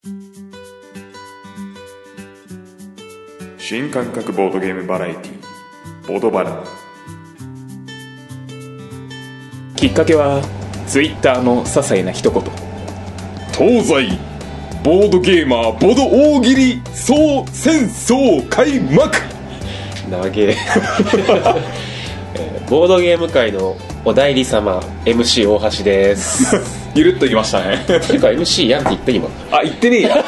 新感覚ボードゲームバラエティボードバラ。 きっかけはツイッターの些細な一言。 東西ボードゲーマーボド大喜利総戦争開幕。 長えボードゲーム界のお代理様 MC 大橋ですゆるっといきましたねていうか MC やんって言った今。 あ、言ってねえや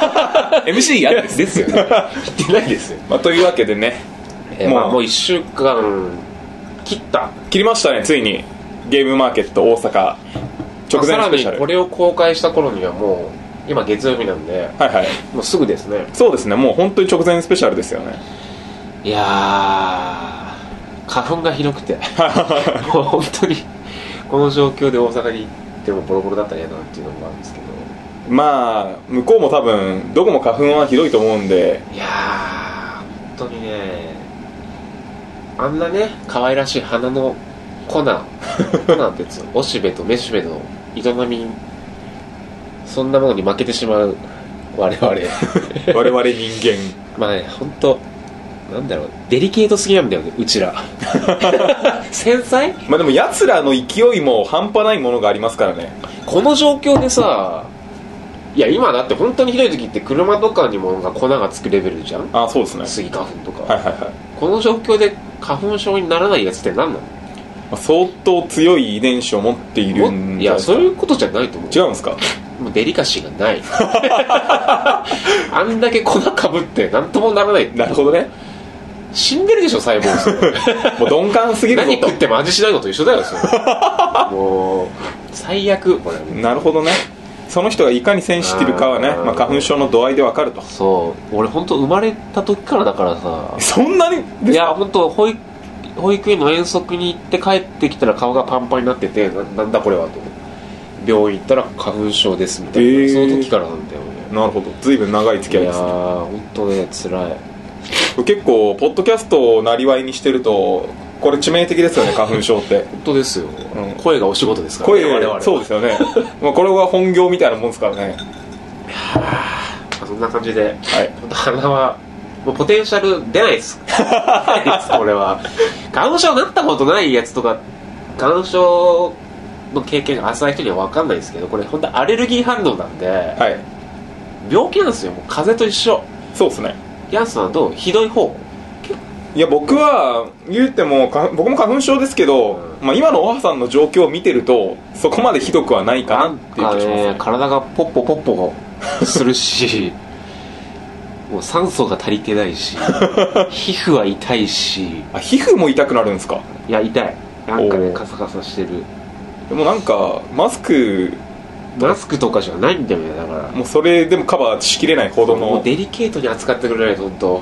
MC やですですよね言ってないですよ、 というわけでね、 もう1週間切りましたね。ついにゲームマーケット大阪直前スペシャル、 さらにこれを公開した頃にはもう今月曜日なんで、 はいはい、 もうすぐですね。 そうですね、もう本当に直前スペシャルですよね。 いやー、花粉がひどくてもう本当にこの状況で大阪に行ってもボロボロだったら嫌だなっていうのもあるんですけど、 まあ向こうも多分どこも花粉はひどいと思うんで、 いやー本当にね、あんなね可愛らしい花のコナンってやつ、おしべとめしべの営み、そんなものに負けてしまう我々 我々人間まあね、本当なんだろう、デリケートすぎなんだよね、うちら繊細。 まあでも奴らの勢いも半端ないものがありますからね。 この状況でさ、いや今だって本当にひどい時って車とかにも粉がつくレベルじゃん。 あ、そうですね。 スギ花粉とか、 はいはいはい。 この状況で花粉症にならないやつって何なの。 相当強い遺伝子を持っているんいや、そういうことじゃないと思う。 違うんですか。 もうデリカシーがないあんだけ粉かぶって何ともならない。 なるほどね。 死んでるでしょ細胞もう鈍感すぎるぞと。 何食っても味しないのと一緒だよそれもう最悪これ。 なるほどね。その人がいかにセンシティブかはね、まあ、花粉症の度合いで分かると。 そう俺本当生まれた時からだからさ。 そんなにですか。 いや本当保育園の遠足に行って帰ってきたら顔がパンパンになってて、なんだこれはと、病院行ったら花粉症ですみたいな、その時からなんだよね。 なるほど、随分長い付き合いですね。 いやー本当ね辛い。 結構ポッドキャストをなりわいにしてるとこれ致命的ですよね、花粉症って本当ですよ、 うん、 声がお仕事ですからね、我々。 そうですよねまあこれが本業みたいなもんですからね。 そんな感じで、 はい、 鼻はもうポテンシャル出ないですこれは花粉症になったことないやつとか花粉症の経験が浅い人には分かんないですけど、これ本当アレルギー反応なんで、はい、病気なんですよ。もう風邪と一緒。 そうですね。 ヤンさんはどう？ひどい方？ いや僕は言うても僕も花粉症ですけど、まあ、今のおはさんの状況を見てるとそこまでひどくはないかなっていう気がしますね。 体がポッポポッポするしもう酸素が足りてないし皮膚は痛いし。 あ、皮膚も痛くなるんですか。 いや痛い、なんかねカサカサしてる。 でもなんかマスクとかじゃないんだよね。だからもうそれでもカバーしきれないほどの。 もうデリケートに扱ってくれないと本当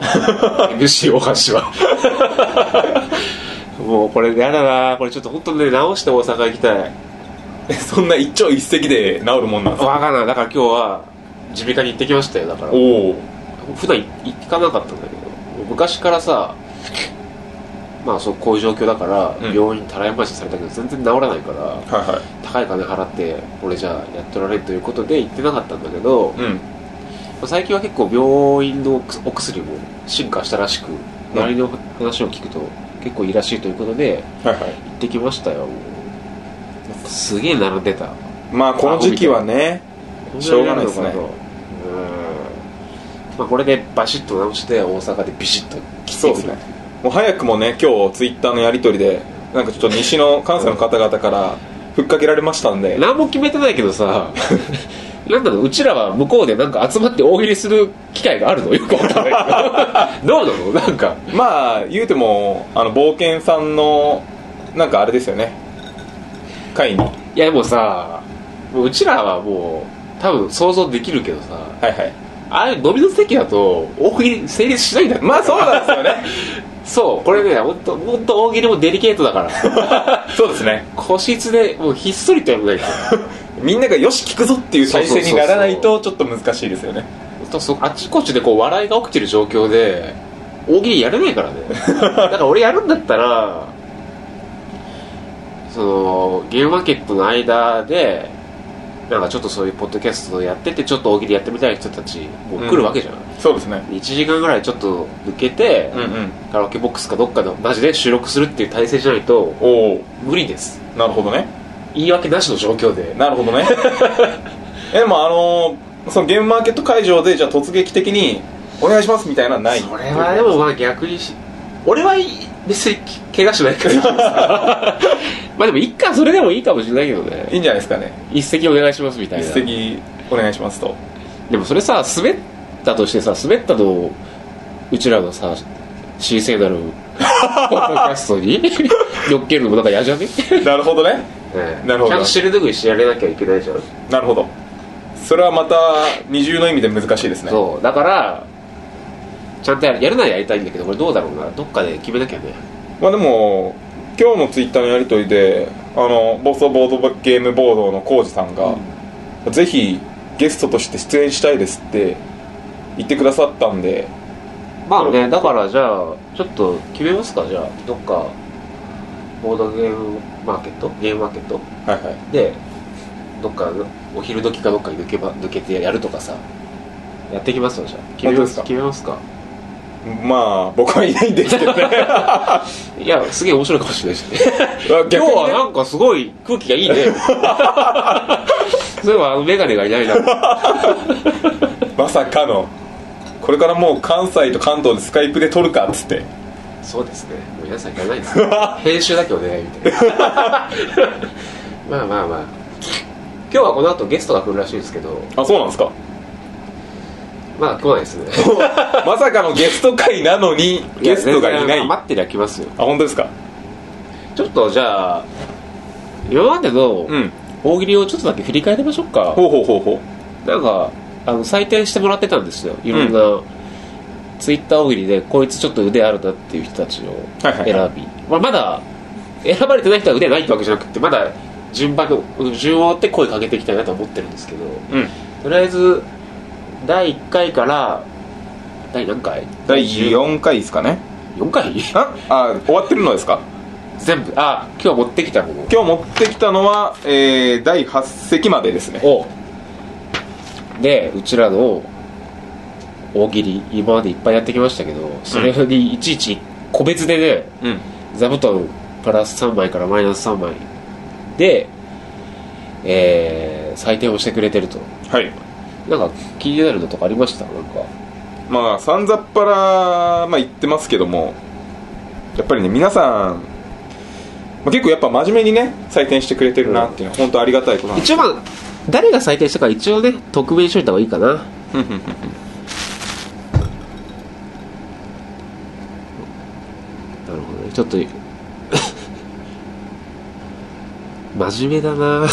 MC 大橋はもうこれやだな。これちょっと本当ね直して大阪行きたいそんな一朝一夕で治るもんなんですか。 分かんない。だから今日は耳鼻科に行ってきましたよ。だから普段行かなかったんだけど、昔からさ、まあこういう状況だから病院たらい回しされたけど全然治らないから、はいはい、高い金払って俺じゃあやってられるということで行ってなかったんだけど、最近は結構病院のお薬も進化したらしく、周りの話を聞くと結構いいらしいということで、行ってきましたよ。すげえ並んでた。 まあこの時期はねしょうがないですね。 まあ、これでバシッと直して大阪でビシッと来てくる。そうですね。 もう早くもね今日ツイッターのやり取りでなんかちょっと西の関西の方々からふっかけられましたんで何も決めてないけどさなんだろう、うちらは向こうでなんか集まって大喜利する機会があるのよくわかんないけどどうなの。なんかまあ言うても冒険さんのなんかあれですよね、会に。 いやもうさ、もううちらはもう多分想像できるけどさ、はいはい、ああいう飲みの席だと大喜利成立しないんだって。 まあそうなんですよねそうこれね本当大喜利もデリケートだからそうですね。 個室でもうひっそりとやらないとみんながよし聞くぞっていう体制にならないとちょっと難しいですよね。 あっちこっちでこう笑いが起きてる状況で大喜利やれないからねだから俺やるんだったらそのゲームマーケットの間でなんかちょっとそういうポッドキャストやっててちょっと大喜利やってみたい人たちもう来るわけじゃん、 そうですね。 1時間ぐらいちょっと抜けて、カラオケボックスかどっかでマジで収録するっていう体制じゃないと無理です。 なるほどね。 言い訳なしの状況で。 なるほどね。でもそのゲームマーケット会場でじゃあ突撃的にお願いしますみたいなのはない？ それはでもまあ逆に俺は別に怪我しないからまあでも一回それでもいいかもしれないけどね。 いいんじゃないですかね。 一席お願いしますみたいな。 一席お願いしますと。 でもそれさ、滑ったとしてさ、滑ったのうちらのさ神聖なるポッドキャストに乗っけるのもなんか嫌じゃね？ なるほどね。なるほど。 ちゃんと知るときにしてやれなきゃいけないじゃん。 なるほど。それはまた二重の意味で難しいですね。 そうだからちゃんとやるならやりたいんだけど、これどうだろうな、どっかで決めなきゃね。 まあでも今日のツイッターのやり取りでボストボードゲームボードのコウジさんが、ぜひゲストとして出演したいですって言ってくださったんで、 まあね、だからじゃあちょっと決めますか。じゃあどっかボードゲームマーケット、ゲームマーケット、 はいはい、 でどっかお昼時かどっかに抜けてやるとかさ、やっていきますよ。じゃあ決めますか。 まあ僕はいないんですけどねいやすげえ面白いかもしれないしね今日はなんかすごい空気がいいねそういえばメガネがいないなまさかのこれからもう関西と関東でスカイプで撮るかっつって。 そうですね、もう皆さんいらないです編集だけお願いみたいなまあまあまあ、今日はこの後ゲストが来るらしいんですけど。 あ、そうなんですか。 まだ来ないですねまさかのゲスト会なのにゲストがいない。 待ってりゃ来ますよ。 あ、本当ですか。 ちょっとじゃあ今までの大喜利をちょっとだけ振り返りましょうか。 ほう。 なんか採点してもらってたんですよ、いろんな、ツイッター大喜利でこいつちょっと腕あるなっていう人たちを選び、まだ選ばれてない人は腕ないってわけじゃなくて、まだ順を追って声かけていきたいなと思ってるんですけど、とりあえず第1回から第何回？ 第4回ですかね。 4回？ 終わってるのですか。 全部。今日持ってきたもの。 今日持ってきたのは、第8席までですね。 でうちらの大喜利今までいっぱいやってきましたけど、それにいちいち個別でね、座布団プラス3枚からマイナス3枚で、採点をしてくれてると。 はい。 なんか気になるのとかありました？なんかまあさんざっぱら、言ってますけども、やっぱりね皆さん、結構やっぱ真面目にね採点してくれてるなっていうのは本当ありがたいことなんです。 一応誰が採点したか一応ね匿名にしといた方がいいかな。なるほどね、ちょっと真面目だな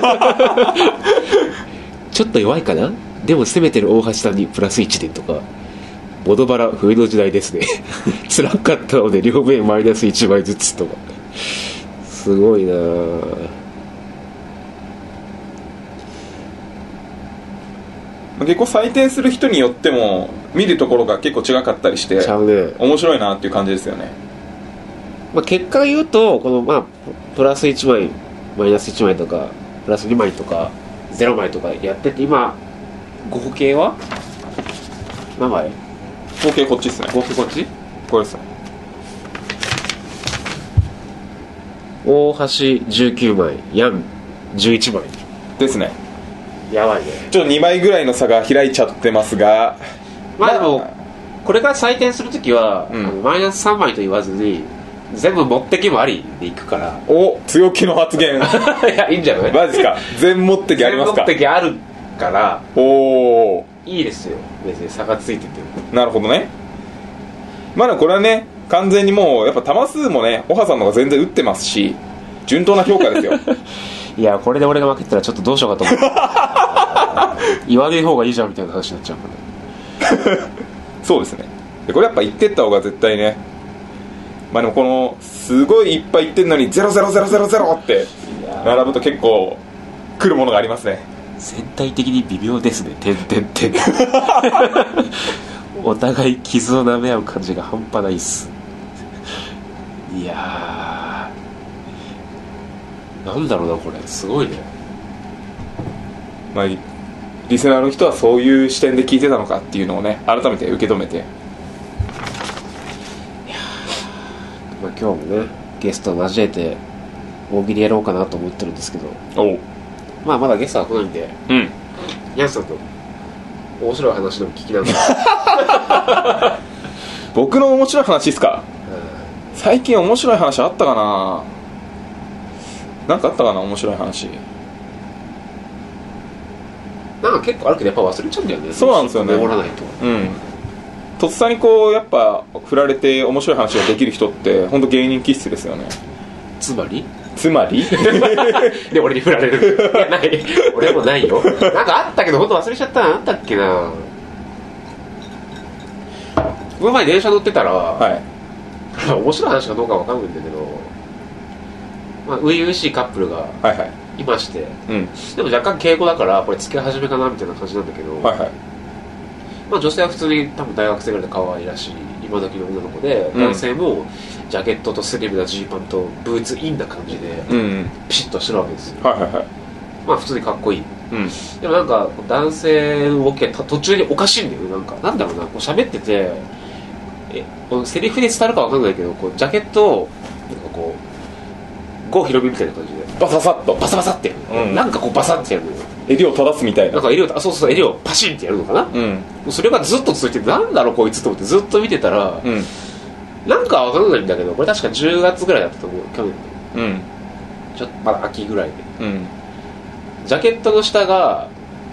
ちょっと弱いかな。でも攻めてる大橋さんにプラス1点とか、ボドバラ冬の時代ですね辛かったので両面マイナス1枚ずつとか、すごいな。 結構採点する人によっても見るところが結構違かったりして、面白いなっていう感じですよね。 結果言うとこのプラス1枚マイナス1枚とかプラス2枚とか0枚とかやってて、今合計は何枚？ 合計こっちですね。 合計こっち？ これですね。 大橋19枚、ヤン11枚ですね。 やばいね。 ちょっと2枚ぐらいの差が開いちゃってますが、 でもこれから採点するときは、マイナス3枚と言わずに全部持ってきもありでいくから。 強気の発言いや、いいんじゃない？ マジですか。全持ってきありますか？ 全持ってきあるからいいですよ、別に差がついてても。 なるほどね。でもこれはね完全にもうやっぱ球数もねオハさんの方が全然打ってますし、順当な評価ですよいやこれで俺が負けてたらちょっとどうしようかと思って言わねえ方がいいじゃんみたいな話になっちゃうからそうですね。でこれやっぱ言ってった方が絶対ね。でもこのすごいいっぱい言ってんのに00000って並ぶと結構来るものがありますね。 全体的に微妙ですね。お互い傷を舐め合う感じが半端ないっす。いやーなんだろうな、これすごいね。 まあリスナーの人はそういう視点で聞いてたのかっていうのをね改めて受け止めて、 まあ、今日もねゲストを交えて大喜利やろうかなと思ってるんですけど、まあまだゲストは来ないんで、ヤンさんと面白い話でも聞きながら僕の面白い話ですか、最近面白い話あったかな。なんかあったかな面白い話。 なんか結構あるけどやっぱ忘れちゃうんだよね。 そうなんですよね。 メモらないと。 とっさにこうやっぱ振られて面白い話ができる人って本当芸人気質ですよね。 つまりで俺に振られる。いやない俺もないよ。なんかあったけど本当忘れちゃったな。あったっけな。この前電車乗ってたら、面白い話かどうかわかんないんだけど、まあ、初々しいカップルがいまして、でも若干敬語だからこれ付き始めかなみたいな感じなんだけど、まあ、女性は普通に多分大学生ぐらいで可愛らしい今時の女の子で、男性もジャケットとスリムなジーパンとブーツインな感じで、ピシッとしてるわけですよ。まあ普通にかっこいい、でもなんか男性の動きが途中におかしいんだよね。なんだろうな、こう喋っててセリフで伝わるかわかんないけど、こうジャケットをなんかこう郷ひろみみたいな感じでバササッとバサバサってやる、なんかこうバサってやるのよ。 襟を正すみたいな。 なんか襟を襟をパシンってやるのかな、それがずっと続いて、なんだろうこいつと思ってずっと見てたら、なんかわかんないんだけど、これ確か10月ぐらいだったと思う、去年の、ちょっとまだ秋ぐらいで、ジャケットの下が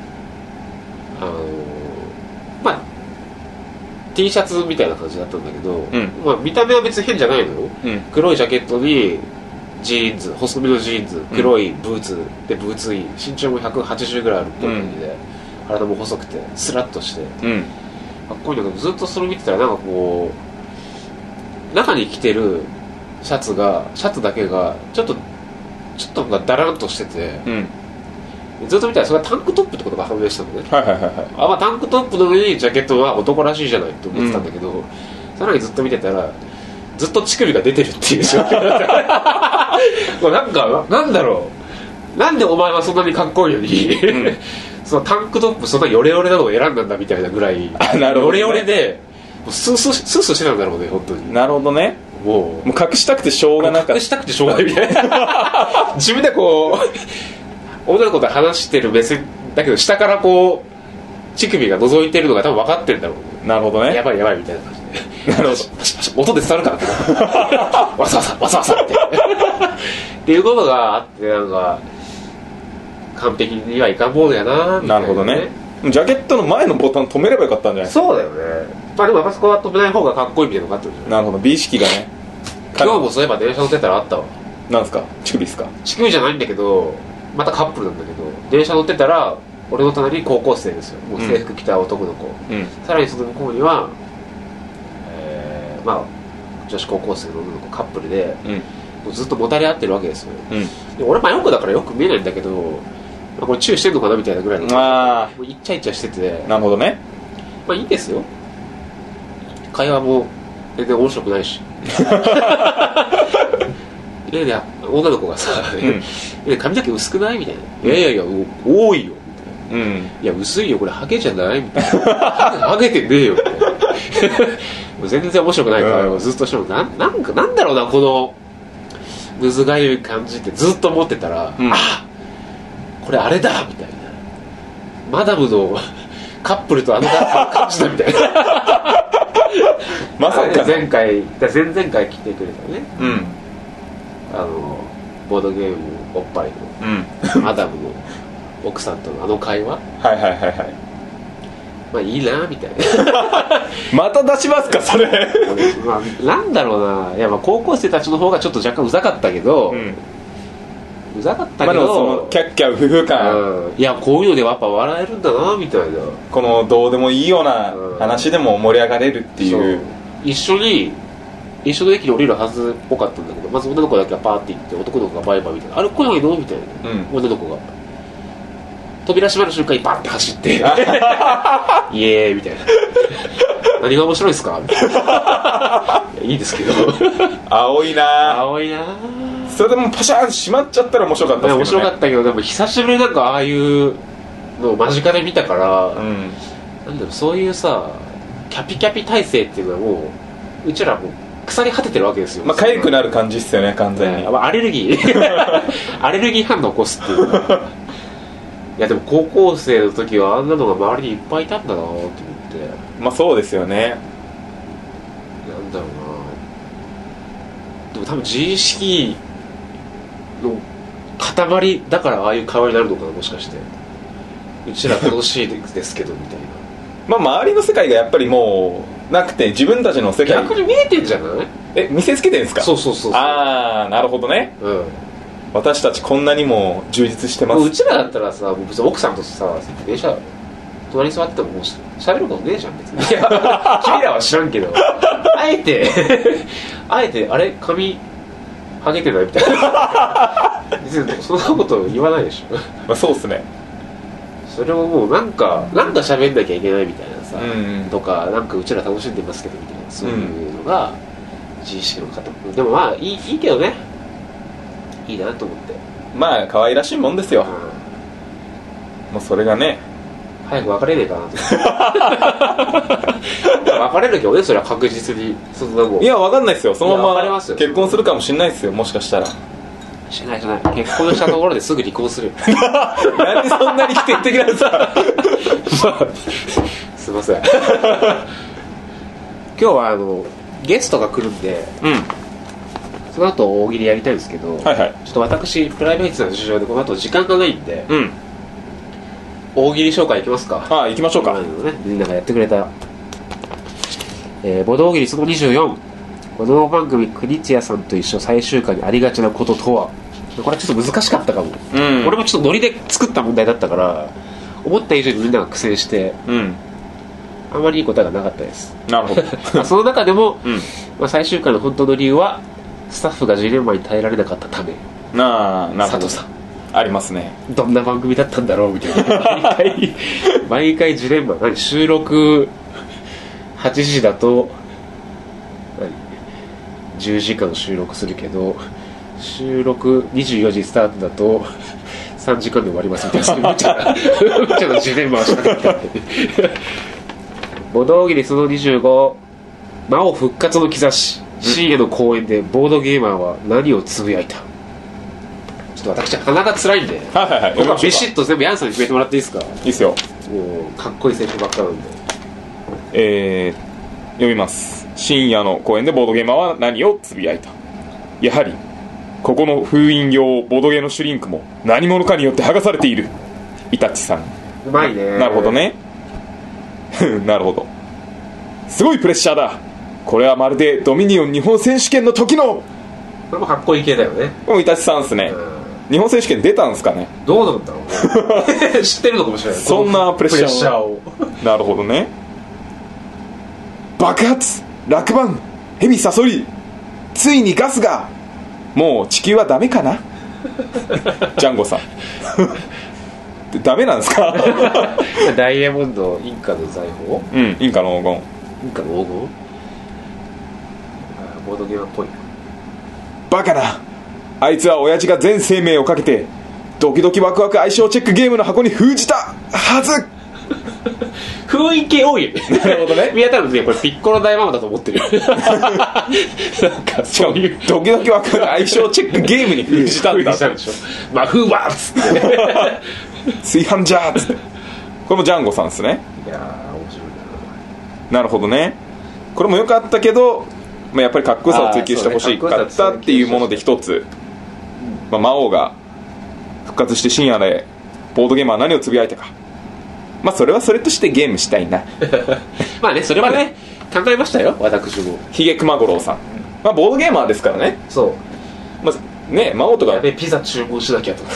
まあT シャツみたいな感じだったんだけど、まあ、見た目は別に変じゃないのよ、黒いジャケットにジーンズ、細身のジーンズ、黒いブーツでブーツイン、身長も180ぐらいあるっぽい感じで、体も細くてスラッとして、かっこいいんだけど、ずっとそれ見てたらなんかこう中に着てるシャツだけがちょっとなんかダランとしてて、ずっと見たらそれがタンクトップってことが判明したのね。まあタンクトップの上にジャケットは男らしいじゃないと思ってたんだけど、さらにずっと見てたらずっと乳首が出てるっていう状況だったなんかなんだろう、なんでお前はそんなにかっこいいのに、そのタンクトップそんなヨレヨレなのを選んだんだみたいなぐらいヨレヨレでスースーしてたんだろうね、本当に。 なるほどね。もう隠したくてしょうがなかった。 隠したくてしょうがないみたいな自分でこう女の子と話してる目線だけど、下からこう乳首が覗いてるのが多分分かってるんだろうね。 なるほどね。 やばいやばいみたいな感じでなるほど音で伝わるからってわさわさわさわさってっていうことがあって、なんか完璧にはいかんものやなみたいな、ね。 なるほどね。ジャケットの前のボタン止めればよかったんじゃないですか。 そうだよね。まあでもやっぱそこは止めない方がかっこいいみたいなのがあったんじゃない。 なるほど、美意識がね。 今日もそういえば電車乗ってたらあったわ。 なんですか、乳首ですか。 乳首じゃないんだけど、またカップルなんだけど、電車乗ってたら俺の隣に高校生ですよ。もう制服着た男の子、さらにその向こうには、まあ女子高校生の女の子カップルで、もうずっともたれ合ってるわけですよ、で俺真横だからよく見えないんだけど、まあ、これチューしてんのかなみたいなぐらいの、もうイチャイチャしてて。 なるほどね。 まあいいんですよ、会話も全然面白くないしいや女の子がさ、髪の毛薄くないみたいな、いやいや多いよみたいな、いや薄いよこれハゲじゃないみたいなハゲてねえよみたいなもう全然面白くない会話をずっとしても、なんだろうな、このむずがゆい感じってずっと思ってたら、あこれあれだみたいな、マダムのカップルとあの感じだみたいなまさか前々回来てくれたね、ボードゲームおっぱいの、マダムの奥さんとのあの会話、まあいいなみたいなまた出しますかそれまあなんだろうな、いやまあ高校生たちの方がちょっと若干うざかったけど、うざかったけど、 まあ、そのキャッキャウフフ感、 いやこういうのでやっぱ笑えるんだなみたいな、 このどうでもいいような話でも盛り上がれるっていう、 一緒の駅に降りるはずっぽかったんだけど、まず女の子だけがパーって行って男の子がバイバイみたいな、あれ来ないのみたいな、女の子が扉閉まる瞬間にバッて走ってイエーイみたいな何が面白いですかみたいないいですけど青いなーそれでもパシャーン閉まっちゃったら面白かったですけどね。 面白かったけど、でも久しぶりになんかああいうのを間近で見たから、 うん、 なんだろう、そういうさキャピキャピ体制っていうのはもううちらもう腐り果ててるわけですよ。 まあ痒くなる感じっすよね完全に、 アレルギーアレルギー反応を起こすっていういやでも高校生の時はあんなのが周りにいっぱいいたんだなと思って。 まあそうですよね。 なんだろうな、でも多分自意識の塊だからああいう顔になるのかな、もしかしてうちら楽しいですけどみたいなまあ周りの世界がやっぱりもうなくて自分たちの世界逆に見えてんじゃない？ 見せつけてるんですか？ そうそうそうそう。 ああなるほどね、 うん、 私たちこんなにも充実してます。 うちらだったらさ、もう別に奥さんとさ電車隣に座ってももう喋ることねえじゃん別に。いや君らは知らんけどあえてあれ髪ハゲてないみたいな別にそんなこと言わないでしょ。 まあそうっすね。 それをもうなんか喋んなきゃいけないみたいなさ、 うんうん、 とかなんかうちら楽しんでますけどみたいな、そういうのが自意識の方、でもまあいいけどね、いいなと思って。 まあ可愛らしいもんですよ、もうそれがね早く別れねえかなと別れるけどね、それは確実に。そんなもんいや分かんないですよ、そのまま結結婚するかもしれないですよ、もしかしたら。 しない結婚したところですぐ離婚するよなんでそんなに否定的なんですかすいません今日はゲストが来るんで、 うん、 その後大喜利やりたいんですけど、 はいはい、 ちょっと私プライベートな事情でこの後時間がないんで、 うん、 大喜利紹介いきますか。 行きましょうか。 みんながやってくれた、ボド大喜利その24、この番組クリツヤさんと一緒最終回にありがちなこととは。これはちょっと難しかったかも、うん、俺もちょっとノリで作った問題だったから思った以上にみんなが苦戦して、うん、あまりいい答えがなかったです。 なるほどその中でも、うん、まあ、最終回の本当の理由はスタッフがジレンマに耐えられなかったため。 なるほど、 佐藤さんありますね。 どんな番組だったんだろうみたいな毎回ジレンマ。収録8時だと10時間収録するけど収録24時スタートだと3時間で終わりますみたいな、そういう無茶なジレンマをしなかったボド大喜利その25、魔王復活の兆し、深夜の公演でボードゲーマーは何をつぶやいた。ちょっと私鼻が辛いんで、 はいはいはい、 僕はビシッと全部ヤンさんに決めてもらっていいですか？ いいっすよ。 もうかっこいいセリフばっかなんで。 読みます。深夜の公演でボードゲーマーは何をつぶやいた。やはりここの封印用ボードゲーのシュリンクも何者かによって剥がされている。イタッチさん。 うまいね。 なるほどねなるほど。すごいプレッシャーだ。これはまるでドミニオン日本選手権の時の。 これもかっこいい系だよね。 もうイタッチさんですね。日本選手権出たんですかね。 どうなんだろう知ってるのかもしれない。 そんなプレッシャーをなるほどね。爆発、落盤、蛇サソリ、ついにガスが。もう地球はダメかなジャンゴさんダメなんですかダイヤモンドインカの財宝、 うん、インカの黄金。 インカの黄金、ボードゲームっぽい。 バカな、あいつは親父が全生命をかけてドキドキワクワク相性チェックゲームの箱に封じたはず雰囲気多いよね。 なるほどね。 みんな多分ねこれピッコロ大ママだと思ってるなんかそういうドキドキワクワク相性チェックゲームに封じたんだでしょ。まあフーバーっつって炊飯ジャーっつってこれもジャンゴさんですね。 いやー面白いなるほどね。これも良かったけど、まあ、やっぱりかっこよさを追求してほしかったっていうもので一つ、まあ、魔王が復活して深夜でボードゲーマーは何をつぶやいたか。まあそれはそれとしてゲームしたいなまあね、それはね考えましたよ私も。 ヒゲ熊五郎さん、まあ、ボードゲーマーですからね。 そう、 まあ、ね、魔王とかやべピザ注文しなきゃとか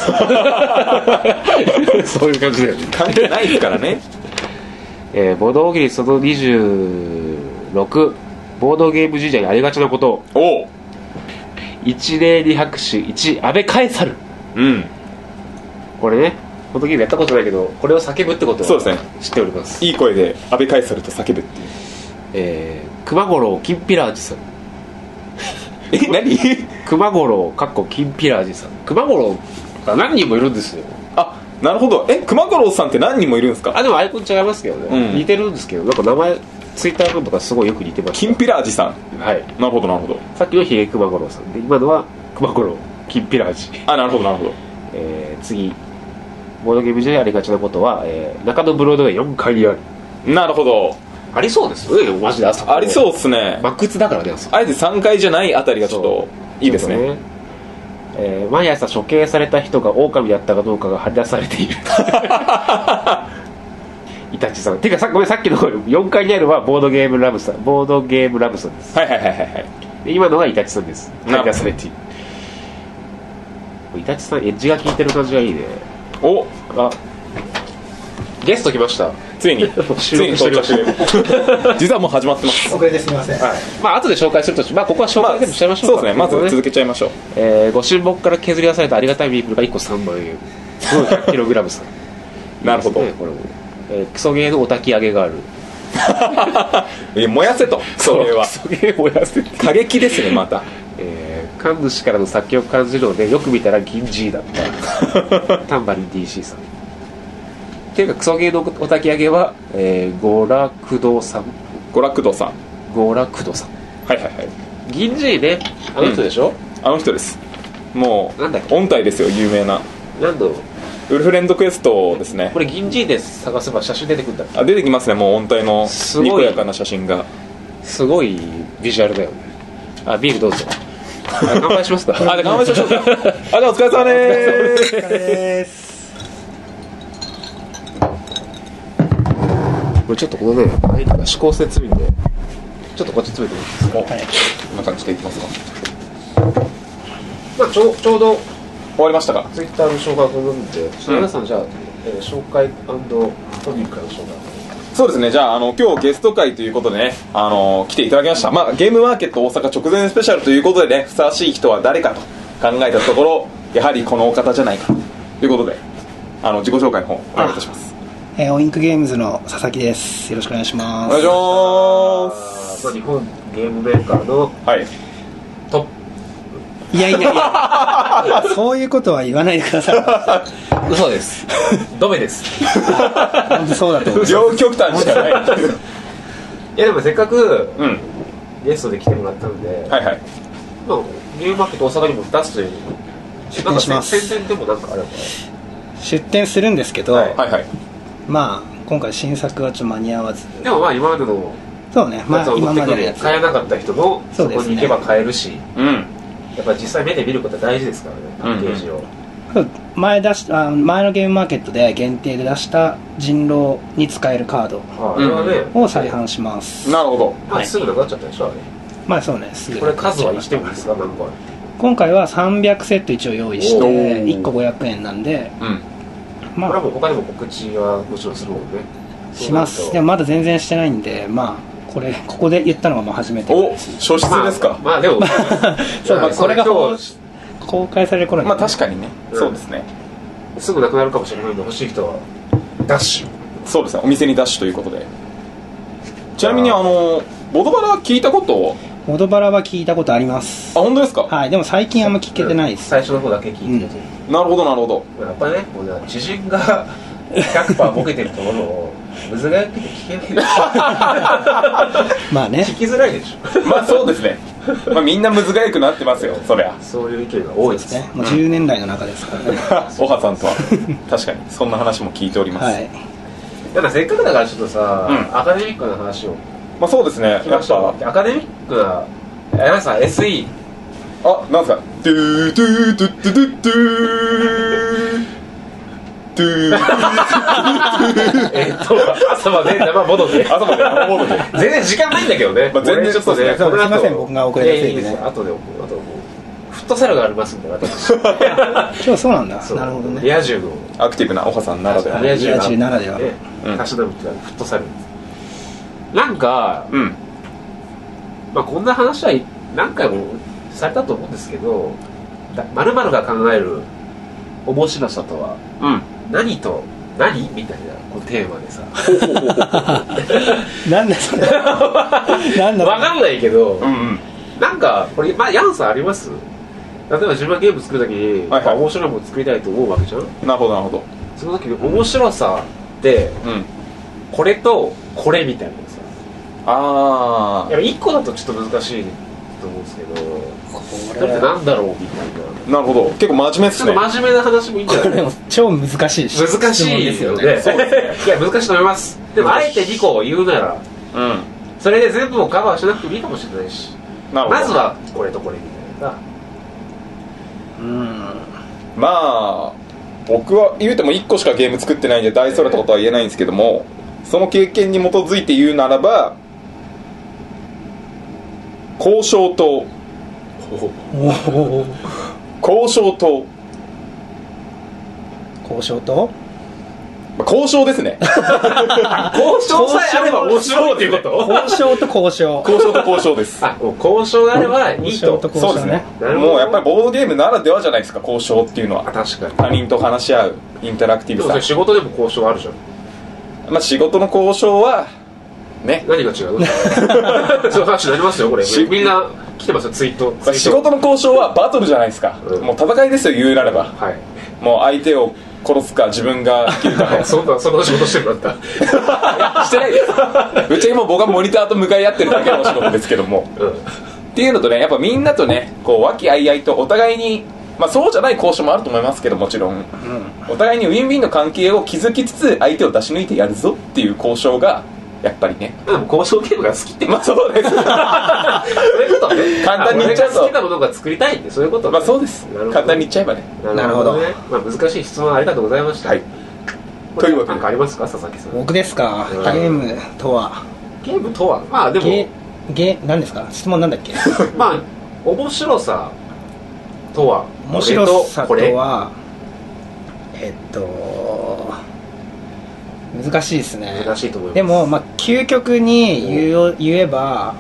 そういう感じだよね。 関係ないですからねボード大喜利その26、ボードゲーム時代にありがちなこと。 おう、 一礼二拍手一安倍カエサル。 うん、 これねボードゲームやったことないけどこれを叫ぶってことを知っております。 いい声で安倍カエサルと叫ぶっていう。熊五郎きんぴら味さん何熊五郎かっこきんぴら味さん。熊五郎が何人もいるんですよ。 あ、 なるほど。熊五郎さんって何人もいるんですか？ あ、でもアイコン違いますけどね、似てるんですけど、なんか名前ツイッターアカウントがすごいよく似てました。 きんぴら味さん。 はい。 なるほどなるほど。 さっきのひげ熊五郎さんで、今のは熊五郎きんぴら味。 あ、なるほどなるほど。 次、ボードゲーム時代ありがちなことは、中野ブロードウェイ4階にある。 なるほど。 ありそうですよね、マジで。朝ありそうっすね。 真っ靴だからね。 あえて3階じゃないあたりがちょっといいですね。 毎朝処刑された人が狼だったかどうかが張り出されている。イタチさん。てかごめん、さっきの4階にあるはボードゲームラブさんです。 はいはいはいはいはい。 で今のがイタチさんです。張り出されている。イタチさんエッジが効いてる感じがいいね。 お、 あ、ゲスト来ました。 ついに到着。実はもう始まってます。 遅れてすみません。 はい。まあ後で紹介すると、まあここは紹介全部しちゃいましょうか。 そうですね。まず続けちゃいましょう。 ご神木から削り出されたありがたいミープルが1個3万円。100kg さん。 なるほど。 これクソゲーのお焚き上げがある。 燃やせと。それは。 クソゲー燃やせ。 過激ですねまた。 神主からの作曲感じるのでよく見たら銀 G だった。タンバリン DC さん。っていうかクソゲーのお焚き上げは、娯楽堂さん。 娯楽堂さん。 はいはいはい。 銀 G ね、あの人でしょ、 あの人です。もうなんだっけ、 音体ですよ、有名な。 なんだろう、 ウルフレンドクエストですね。 これ銀 G で探せば写真出てくるんだっけ。 あ、出てきますね。もう音体のすごいにこやかな写真が。 すごいビジュアルだよね。あ、ビールどうぞ。乾杯しますか。 あ、じゃあ乾杯しましょうか。あ、じゃあお疲れ様です。 これちょっとこのね、何か指向性強いんで、ちょっとこっち詰めてみますか。 はい。こんな感じでいきますか。 まあちょうど終わりましたか。 ツイッターの紹介をするんで、皆さんじゃあ、紹介トピックからの紹介。 そうですね。じゃあ、今日ゲスト会ということでね、来ていただきました。まあ、ゲームマーケット大阪直前スペシャルということでね、ふさわしい人は誰かと考えたところ、やはりこのお方じゃないかということで、自己紹介の方お願いいたします。 オインクゲームズの佐々木です。よろしくお願いします。 お願いします。 まあ、日本ゲームメーカーのはい。 トップ。 いやそういうことは言わないでください。嘘です。ドメです。 本当そうだと思う。 両極端しかない。いやでもせっかくゲストで来てもらったので、 はいはい。 まあゲームマーケット大阪にも出すという。 出店します。 宣伝でもなんかあれば。 出店するんですけど、 はいはい。 まあ今回新作はちょっと間に合わず。 でもまあ今までのそうね、まあ今までのやつ買えなかった人もそこに行けば買えるし、 うん。 やっぱ実際目で見ることは大事ですからね、パッケージを。 前のゲームマーケットで限定で出した人狼に使えるカードを再販します。 なるほど。 まあすぐなくなっちゃったでしょ、あれ。 まあそうね、すぐ。 これ数はしてもいいですか、何個ある。 今回は300セット一応用意して1個500円なんで、 まあこれはもう他にも告知はもちろんするもんね。 します。でもまだ全然してないんで、まあここで言ったのがもう初めて。 お、初出ですか。 まあでもそうこれが公開される頃に。 まあ確かにね。そうですね。 すぐなくなるかもしれないんで欲しい人はダッシュ。 そうですね。お店にダッシュということで。ちなみにボドバラ聞いたこと？ ボドバラは聞いたことあります。 あ、本当ですか？ はい。でも最近あんま聞けてないです。 最初の方だけ聞いてる。 なるほどなるほど。 やっぱりね、もう知人が100% ボケてるところをむずがゆくて聞けない。 まあね。 聞きづらいでしょ。 まあそうですね。まあみんなむずがゆくなってますよ。そりゃ。 そういう意見が多いですね。もう10年代の中ですからね。 おはさんとは確かにそんな話も聞いております。 はい。 だからせっかくだからちょっとさ、アカデミックな話を。 まあそうですね。やっぱアカデミックな皆さん SE。 あ、なんすか。ドゥドゥドゥドゥドゥドゥドゥ朝まで生ボドで朝まで生ボドで全然時間ないんだけどね。 まあ全然ちょっとね。 すみません、僕が遅れたせいでね。 あとでフットサルがありますんで、私。 今日そうなんだ。なるほどね。 リア充のアクティブなおはさんならでは。 リア充ならでは。 たしなむフットサル。なんか、まあこんな話は何回もされたと思うんですけど、〇〇が考える面白さとは、何と何みたいなこうテーマでさ。 なんだそれ。なんだ。 わかんないけど、なんかこれまあヤンさんあります？例えば自分がゲーム作るときに面白いもの作りたいと思うわけじゃん。 なるほどなるほど。 その時の面白さってこれとこれみたいなのさ、 ああ、 やっぱ1個だとちょっと難しいと思うんですけど、これってなんだろうみたいな。 なるほど、結構真面目ですね。 ちょっと真面目な話もいいんじゃない。 これも超難しいし難しいですよね。そうですね。いや難しいと思います。でもあえて2個を言うなら、それで全部をカバーしなくてもいいかもしれないし、まずはこれとこれみたいなさ。 まあ僕は言うても1個しかゲーム作ってないんで大それたことは言えないんですけども、その経験に基づいて言うならば、交渉と交渉と交渉と交渉ですね。 交渉さえあれば面白いっていうこと。 交渉と交渉交渉と交渉です。 あ、もう交渉があればいいと。 そうですね。もうやっぱりボードゲームならではじゃないですか、交渉っていうのは。 確かに他人と話し合うインタラクティブさ。 でも仕事でも交渉あるじゃん。 まあ仕事の交渉はね、 何が違うの？そういう話になりますよこれ。みんな来てますよツイート。 仕事の交渉はバトルじゃないですか。もう戦いですよ、言うなれば。 はい。 もう相手を殺すか自分が生きるか。 そんな仕事してるんだった。 してないです。ぶっちゃけもう僕はモニターと向かい合ってるだけの仕事ですけども。っていうのとね、やっぱみんなとね、こう和気あいあいとお互いに、まあそうじゃない交渉もあると思いますけど、もちろん、お互いにウィンウィンの関係を築きつつ相手を出し抜いてやるぞっていう交渉がやっぱりね。 でも交渉ゲームが好きってまあそうです。そういうことね。 簡単に言っちゃうと、 好きなものが作りたいってそういうこと。 まあそうです。簡単に言っちゃえばね。 なるほどね。まあ難しい質問ありがとうございました。 はい。というわけで、 何かありますか佐々木さん。 僕ですか。ゲームとはまあでも何ですか、質問なんだっけ。 まあ面白さとは、 面白さとは難しいですね。 難しいと思います。 でもまあ究極に言えば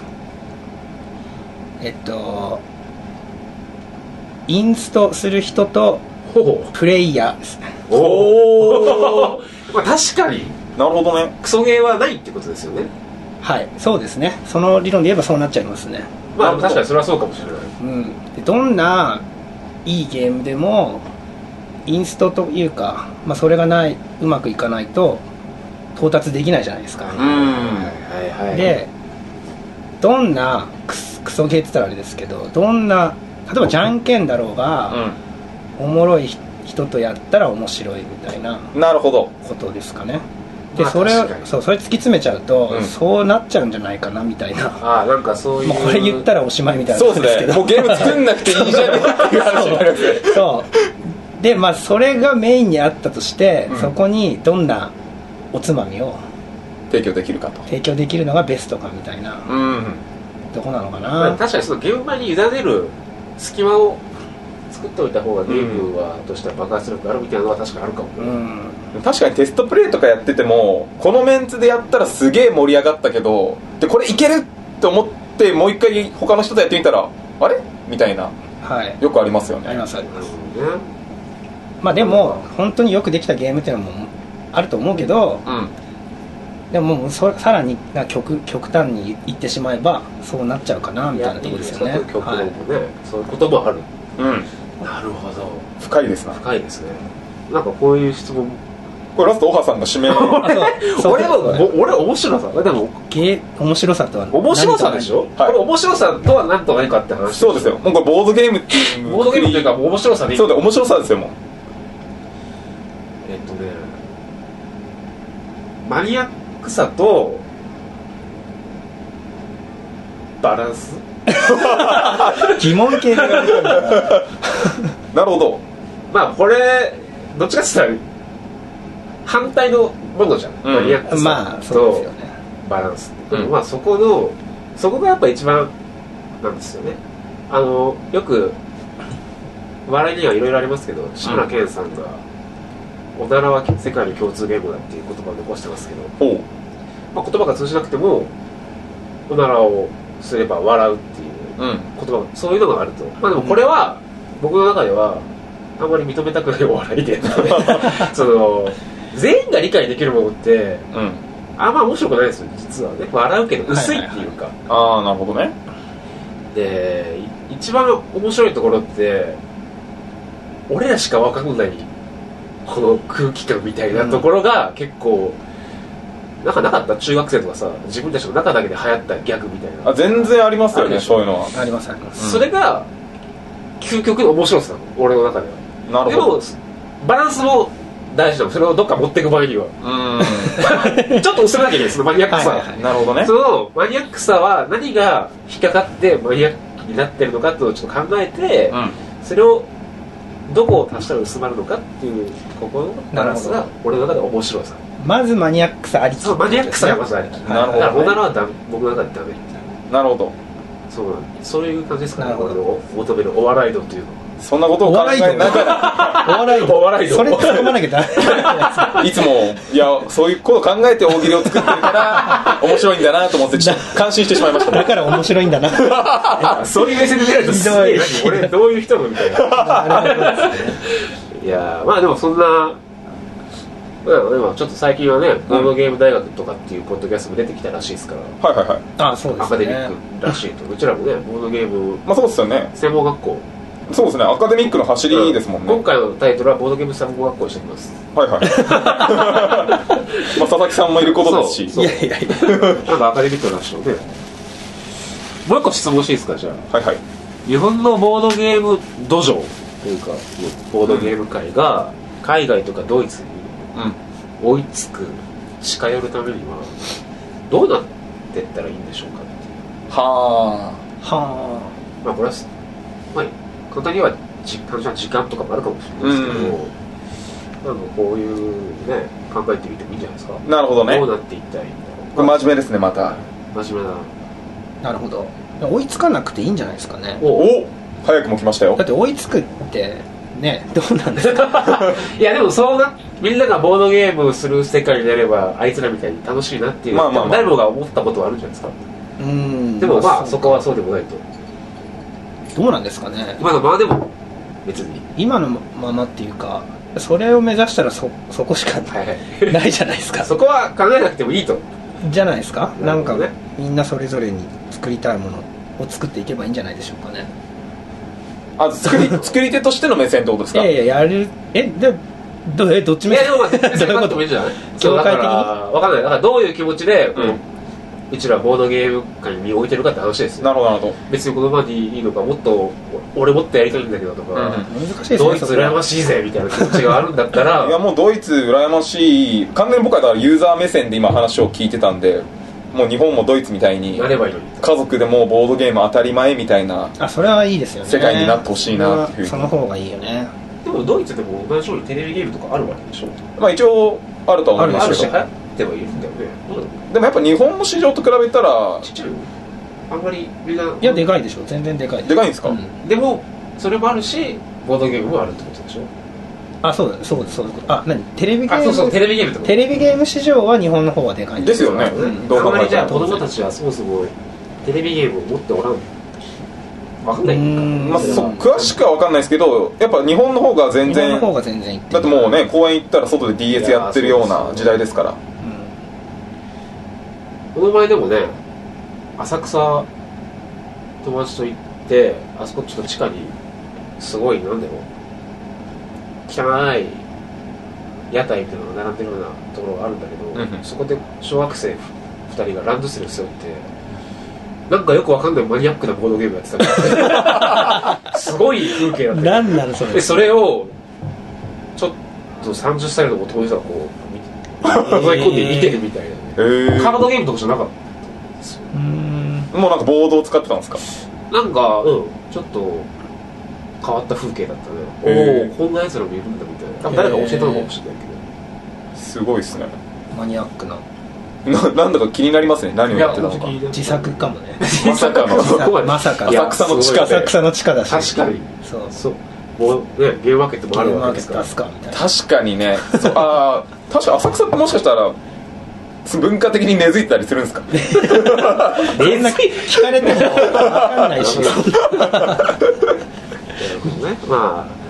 インストする人とプレイヤーですね。 おおまあ確かに。 なるほどね。 クソゲーはないってことですよね。 はい、そうですね。その理論で言えばそうなっちゃいますね。 まあ確かにそれはそうかもしれない。 でどんないいゲームでもインストというか、まあ、それがうまくいかないと到達できないじゃないですか。でどんなクソゲーって言ったらあれですけど、どんな例えばじゃんけんだろうが、おもろい人とやったら面白いみたいなことですかね。でそれ突き詰めちゃうと、そうなっちゃうんじゃないかなみたいな。 なんかそういう、 もうこれ言ったらおしまいみたいなことですけど、 もうゲーム作んなくていいじゃんっていう話になりますね。 そうで、まあそれがメインにあったとして、そこにどんなおつまみを提供できるかと、 提供できるのがベストかみたいな、どこなのかな。 まあ、確かにその現場に委ねる隙間を作っておいた方がゲームはとしては爆発力があるみたいなのは確かにあるかも、 確かにテストプレイとかやっててもこのメンツでやったらすげえ盛り上がったけど、でこれいけるって思ってもう一回他の人とやってみたらあれみたいな、よくありますよね。 ありますあります。まあでも本当によくできたゲームっていうのもあると思うけど、でももうさらに極端に言ってしまえばそうなっちゃうかなみたいなところですよね。 そういうこともある。なるほど。 深いですね。 深いですね。なんかこういう質問、 これラストオハさんが指名。 俺面白さ、でも面白さとは面白さでしょ。これ面白さとは何と何かって話。 そうですよ。もうこれボードゲームっていうボードゲームというか面白さでいい。 そうだ、面白さですよもう。 マニアックさとバランス。 疑問系がなるほど。 まあこれどっちかって言ったら反対のものじゃん、マニアックさとバランス、まあそこがやっぱ一番なんですよね。よく笑いにはいろいろありますけど、志村けんさんがおならは世界の共通言語だっていう言葉を残してますけど、まあ、言葉が通じなくてもおならをすれば笑うっていう言葉、そういうのがあると。まあでもこれは僕の中ではあんまり認めたくないお笑いでその全員が理解できるものって、あんま面白くないですよ実はね。笑うけど薄いっていうか、 ああなるほどね。 で一番面白いところって俺らしか分かんないこの空気感みたいなところが結構なんかなかった。中学生とかさ、自分たちの中だけで流行ったギャグみたいな。 全然ありますよね、そういうのは。 ありますあります。 それが究極の面白さなの、俺の中では。 なるほど。 でもバランスも大事だもん。それをどっか持っていく場合にはちょっと薄めなきゃいけない、そのマニアックさ、 はいはいはい、 なるほどね。 そのマニアックさは何が引っかかってマニアックになってるのかっていうのをちょっと考えて、それをどこを足したら薄まるのかっていうここのバランスが俺の中で面白さ。 まずマニアックさありき。 そう、マニアックさがまずありき。 なるほど、ね、 だから女のは僕の中でダメ。 なるほど。 そういう感じですかね、俺の求めるお笑い度っていうのは。 そんなことを考えながらお笑い度、お笑い度、それ突っ込まなきゃダメ。 いつもいやそういうことを考えて大喜利を作ってるから面白いんだなと思ってちょっと感心してしまいました、ね、 だから面白いんだなそういう目線で見られるとすげえ俺どういう人もみたいな。いやまあでもそんな、でもちょっと最近はね、ボードゲーム大学とかっていうポッドキャストも出てきたらしいですから、 はいはいはい。 あ、そうですね、 アカデミックらしいと。うちらもね、ボードゲーム、 まあそうですよね、 専門学校。 そうですね、アカデミックの走りですもんね。 今回のタイトルはボードゲーム専門学校にしておきます。 はいはいまあ佐々木さんもいることですし、 そういやいやいやなんかアカデミックの話をね。もう一個質問していいですか、じゃあ。 はいはい。 日本のボードゲーム土壌というかボードゲーム界が海外とかドイツに追いつく近寄るためにはどうなっていったらいいんでしょうかっていう。 はまあこれは、まあ、簡単には時間とかもあるかもしれないですけど、なんかこういうね考えてみてもいいんじゃないですか。 なるほどね。 どうなっていったらいいんだろう。 これ真面目ですね、また真面目だ。 なるほど。追いつかなくていいんじゃないですかね。 お早くも来ましたよ。 だって追いつくってね、どうなんですかいやでもそうな、みんながボードゲームをする世界になればあいつらみたいに楽しいなっていう、誰もが思ったことはあるんじゃないですか。でもまあそこはそうでもないと。 どうなんですかね。 今のままでも別に今のままっていうか、それを目指したらそこしかないじゃないですか。 そこは考えなくてもいいとじゃないですか。なんかね、 みんなそれぞれに作りたいものを作っていけばいいんじゃないでしょうかね。 あ、作り手としての目線ってことですか。 いややるどっち目線。 いやでもそういうこともいいんじゃない。 業界的に分かんない。だからどういう気持ちで、うちらボードゲーム界に身を置いてるかって話ですよ。 なるほどなるほど。 別にこのままでいいのか、もっと俺もっとやりたいんだけどとか、 難しいですね。 ドイツ羨ましいぜみたいな気持ちがあるんだったらいやもうドイツ羨ましい。完全に僕はだからユーザー目線で今話を聞いてたんで、もう日本もドイツみたいになればいいのに、 家族でもうボードゲーム当たり前みたいな、 それはいいですよね。 世界になってほしいなっていう。 その方がいいよね。 でもドイツでも同じようにテレビゲームとかあるわけでしょ。 まあ一応あるとは思いますけど、 あるし流行ってはいるんだよね。 でもやっぱ日本の市場と比べたらちっちゃいよ。あんまりみんな、 いやでかいでしょ。全然でかい。 でかいんですか。 でもそれもあるしボードゲームもあるってことでしょ。 そうですそういうこと。何テレビゲーム。 そうそうテレビゲームとか。 テレビゲーム市場は日本の方がでかいんですよね。 あんまりじゃあ子供たちはそもそもテレビゲームを持っておらん。分かんないまあ詳しくは分かんないですけど、やっぱ日本の方が全然。 日本の方が全然いってる。 だってもうね、公園行ったら外で DS やってるような時代ですから。 この前でもね、浅草友達と行ってあそこちょっと地下にすごいなんだろう汚い屋台っていうのが並んでるようなところがあるんだけど、そこで小学生2人がランドセルを背負ってなんかよくわかんないマニアックなボードゲームやってたからすごい風景だった。 何なのそれ。 でそれをちょっと30歳の男の人がこう覗い込んで見てるみたいな、カードゲームとかじゃなかったんですよ。 もうなんかボードを使ってたんですか。 なんかちょっと変わった風景だったね。こんなやつらもいるんだみたいな。多分誰か教えたのかもしれないけど、 すごいですね。 マニアックな。 なんだか気になりますね。何をやってたのか。 自作かもね。 まさかのまさか浅草の地下で。 浅草の地下だし。 確かに。そうもうね、ゲームマーケットもあるわけですから。 確かにね。確か浅草ってもしかしたら文化的に根付いてたりするんですか。 聞かれても分かんないし。 まあ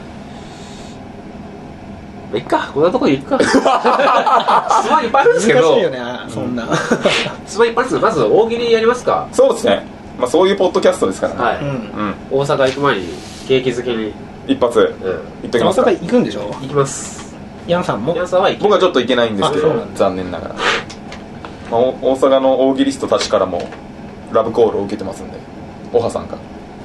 いっか、こんなところでいっか。質問いっぱいあるんですけど。 難しいよね、そんな。 質問いっぱいあるんですけど、まず大喜利やりますか。 そうですね。まあそういうポッドキャストですからね。 はい。大阪行く前に景気づけに一発行っときますか。 大阪行くんでしょ。 行きます。 ヤンさんも。 ヤンさんは僕はちょっと行けないんですけどあそうなんだ残念ながら、まあ、大阪の大喜利ストたちからもラブコールを受けてますんで、オハさんが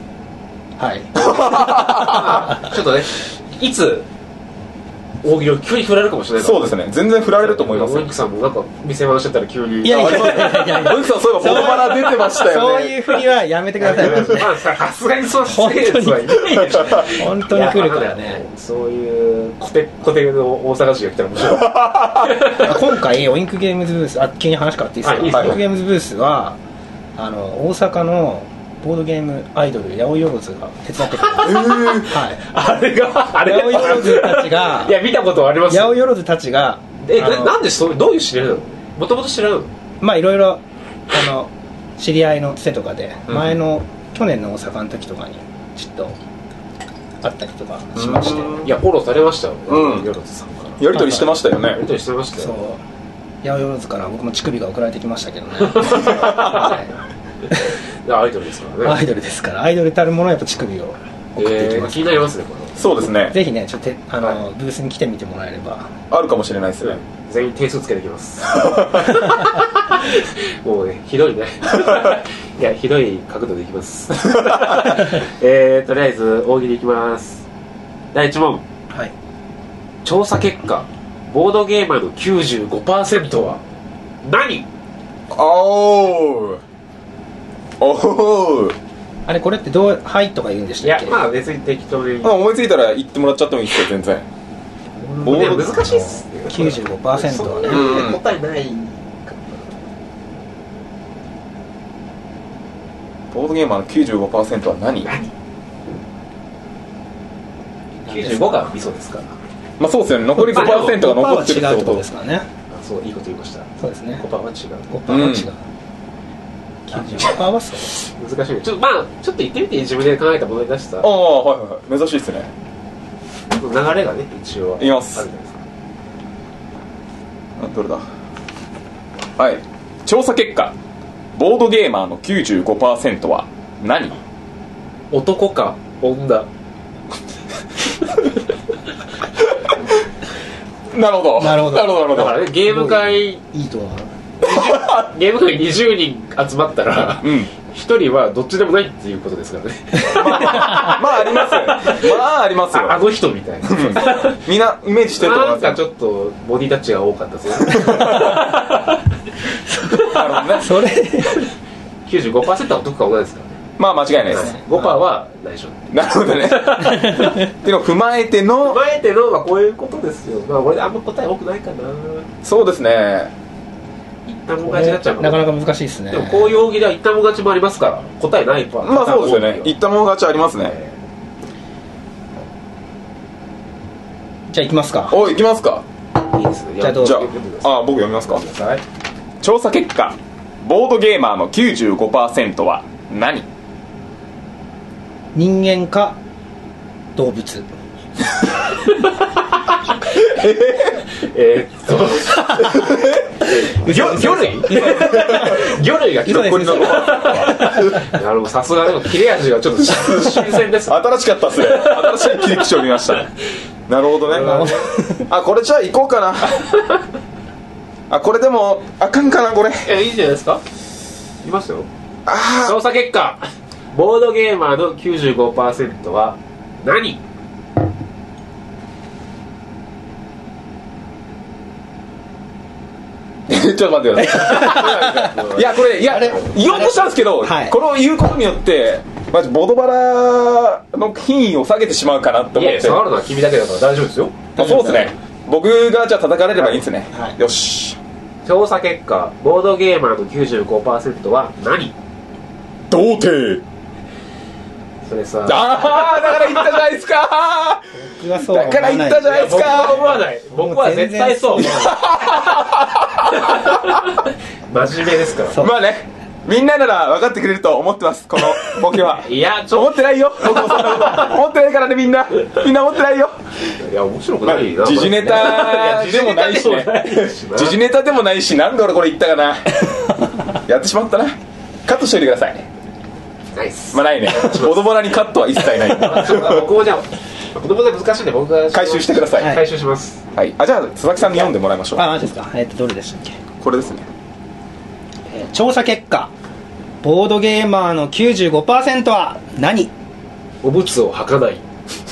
はい。 ちょっとね、いつ大喜利を急に振られるかもしれないから。 そうですね、全然振られると思いますよ。 ウインクさんもなんか店番しちゃったら急に。 いやいやいやいやいやウインクさんそういえばボドバラ出てましたよね。 そういうふりはやめてください。 まあさすがにそうステージはいないでしょ。 本当に来るからね。 そういうコテの大阪市が来たら面白い。 今回オインクゲームズブース、急に話変わっていいですか。オインクゲームズブースは大阪のボードゲームアイドル八百万が手伝ってくれます。はい。 あれが八百万たちがいや見たことありますよ。 八百万たちがなんでどういう知り合いなの？もともと知らないの？ まあいろいろ知り合いのつてとかで、前の去年の大阪の時とかにちょっと会ったりとかしまして、 いやフォローされましたよ。 うんヨロズさんからやりとりしてましたよね。 やりとりしてましたよ。 そう八百万から僕も乳首が送られてきましたけどね。はいアイドルですからね。 アイドルですから、アイドルたるものはやっぱ乳首を送っていきます、 気になりますねこれ。 そうですね、 ぜひねちょっとブースに来てみてもらえればあるかもしれないですね。 全員点数つけてきます。もうねひどいね。いやひどい角度でいきます。とりあえず大喜利いきます。第1問、 はい。 調査結果ボードゲーマーの 95% は何？ おーあれこれってどう「はい」とか言うんでしたっけ？ いやまあ別に適当に。 思いついたら言ってもらっちゃってもいいですよ全然。 いや難しいっすね。 95% はね、 答えない。 ボードゲーマーの 95% は何？ 95がミソですから。 まあそうですよね、残り 5% が残ってるって 5%は違うってここととですからね。 そういいこと言いました。 そうですね。 5% は違う。 5%は違う、95% はそう。 難しいね。ちょっと言ってみて、自分で考えたものに出したああはいはい、珍しいですね。 流れがね一応いきますあるじゃないですか。 どれだ。はい、調査結果ボードゲーマーの 95% は何？ 男か女。 なるほどなるほどだからねゲーム会いいとはゲーム会20人集まったら、 うん、 1人はどっちでもないっていうことですからね。 まあありますよ。まあありますよ。 あの人みたいな。 みんなイメージしてると思いますよ。 なんかちょっとボディタッチが多かったですね。 なるほどね。 それ 95% は男か女ですからね。 まあ間違いないです。 5%は内緒。 なるほどね。っていうのを踏まえての前でのはこういうことですよ。まあ俺あんま答え多くないかな。 そうですね。 一旦も勝ちになっちゃうなかなか難しいですね。 でもこういう大喜利は一旦も勝ちもありますから答えないパターン。 まあそうですよね、言ったもん勝ちありますね。 じゃあ行きますか。 おい、行きますか。 いいですね。 じゃあどうぞ。 僕読みますか。 はい。 調査結果ボードゲーマーの 95% は何？ 人間か動物。 魚類が来た。 嘘です。 なるほど、さすがでも切れ味がちょっと新鮮です。 新しかったっすね。新しい切り口を見ましたね。なるほどね。あ、これじゃあ行こうかな。あ、これでもあかんかなこれ。 いいんじゃないですか。いますよ。 あ調査結果ボードゲーマーの 95% は何？ ちょっと待ってください。いやこれ言おうとしたんですけど、 はい、 これを言うことによってマジボドバラの品位を下げてしまうかなって思って。 いや下がるのは君だけだから大丈夫ですよ。 そうですね。僕がじゃあ叩かれればいいんですね。 はい、 よし。 調査結果ボードゲーマーの 95% は何？ 童貞。 それさ、 だから言ったじゃないですか。 僕はそうはだから言ったじゃないですか。 僕は思わない。僕は絶対そう。真面目ですから。 まあね、みんななら分かってくれると思ってます、このボケは。 いや思ってないよ。僕もそんなこと思ってないからね、みんな思ってないよ。 いや面白くないな。 時事ネタでもないしね。時事ネタでもないし、なんで俺これ言ったかな。やってしまったな。カットしといてください。 ナイス。 まあないね。ボドボラにカットは一切ない。 僕もじゃあこの問題難しいんで僕が回収してください。 回収します。 はい。じゃあ佐々木さんに読んでもらいましょう。 マジですか。どれでしたっけ。 これですね。 調査結果、ボードゲーマーの 95% は何？ おむつを履かない。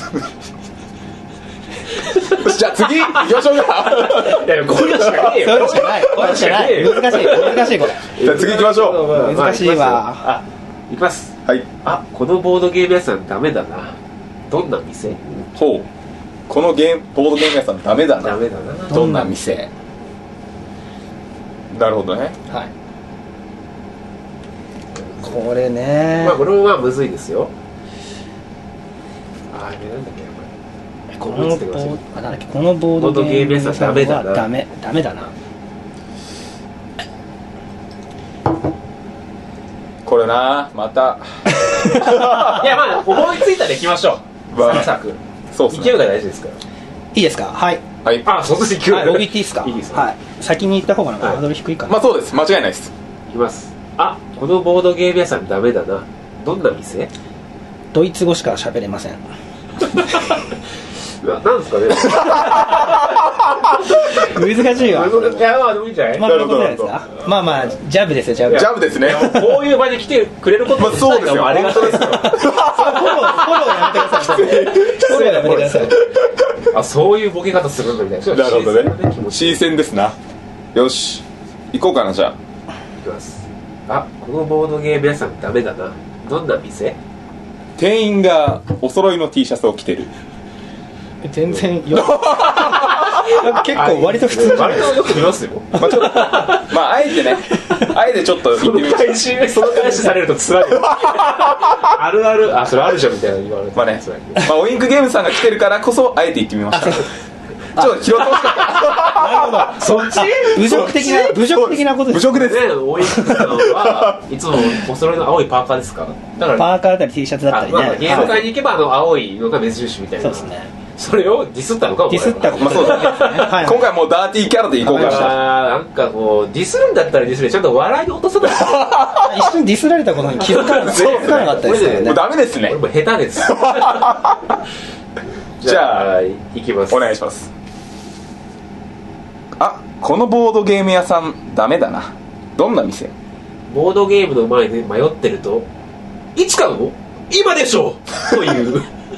じゃあ次行きましょうか。 いやこれしかねえよ。 それしかない。これしかない。難しいこれ。 じゃあ次行きましょう。 難しいわ。 あ、行きます。 はい。 あ、このボードゲーム屋さんダメだな。どんな店？ ほう。このボードゲーム屋さんダメだな。 ダメだな。 どんな店？なるほどね。 はい。これね。 まあこれもまあむずいですよ。あれなんだっけこのボードゲーム屋さんはダメだな。 これな、またいやまあ思いついたら行きましょう。サクサク。 そうですね。 勢いが大事ですから。 いいですか。はい。 はい。 あ、その勢い。 はい、僕言っていいですか。 いいですよ。 はい。先に言った方がハードル低いかな。 まあそうです。間違いないです。 いきます。あ、このボードゲーム屋さんダメだな。どんな店？ ドイツ語しか喋れません。 なんですかね。 難しいわ。 いやまあでもいいんじゃない？ まあそういうことじゃないですか。まあまあジャブですよジャブ。 ジャブですね。 こういう場に来てくれることまあそうですよ。 ありがとうですよ。 フォローやめてください。フォローやめてください。 あ、そういうボケ方するんだみたいな。 なるほどね。新鮮ですな。よし、行こうかな。じゃあ行きます。あ、このボードゲーム屋さんダメだな。どんな店？ 店員がお揃いの T シャツを着てる。 全然よ結構割と普通じゃないですか。 割とよく見ますよ。 まああえてね、あえてちょっと言ってみましょう。 その返しされると辛い。あるある、あ、それあるじゃんみたいな言われて。 まあね、まあウインクゲームさんが来てるからこそあえて言ってみました。ちょっと拾ってほしかった。 なるほど。 そっち？ 侮辱的なことです。 侮辱です。 ね、ウインクさんはいつもお揃いの青いパーカーですか？だからパーカーだったり T シャツだったりね。 ゲーム会に行けば青いのが目印みたいな。 そうですね。 それをディスったのかも。 ディスったまあそうだね。今回はもうダーティーキャラでいこうかな。 なんかこうディスるんだったらディスる、ちゃんと笑いに落とさない。 一瞬ディスられたことに気づかなかったですからね。 もうダメですね。 俺も下手です。じゃあ行きます。 お願いします。あ、このボードゲーム屋さんダメだな。どんな店？ ボードゲームの前で迷ってると、いつ買うの？今でしょという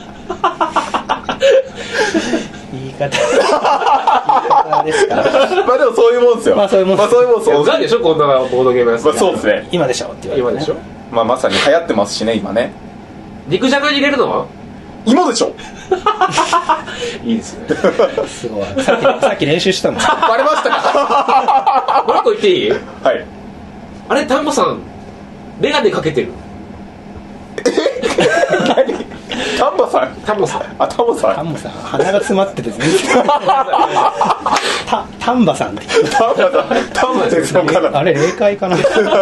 言い方ですか。 まあでもそういうもんですよ。 まあそういうもんです。 わかるでしょ、こんなボードゲームやつ。 まあそうですね。 今でしょって言われて、ね。 今でしょ。 まあまさに流行ってますしね今ね。 肉じゃがに入れるのは？ 今でしょ。 いいですね。 すごい。さっき練習したもん。 バレましたか。 もう一個言っていい？ はい。 あれ、タンボさんメガネかけてる。 タンバさん。 タンボさん。 あ、タンバさん。 タンボさん鼻が詰まってて全然タンバさんってタンバ先生かな。 あれ霊界かな。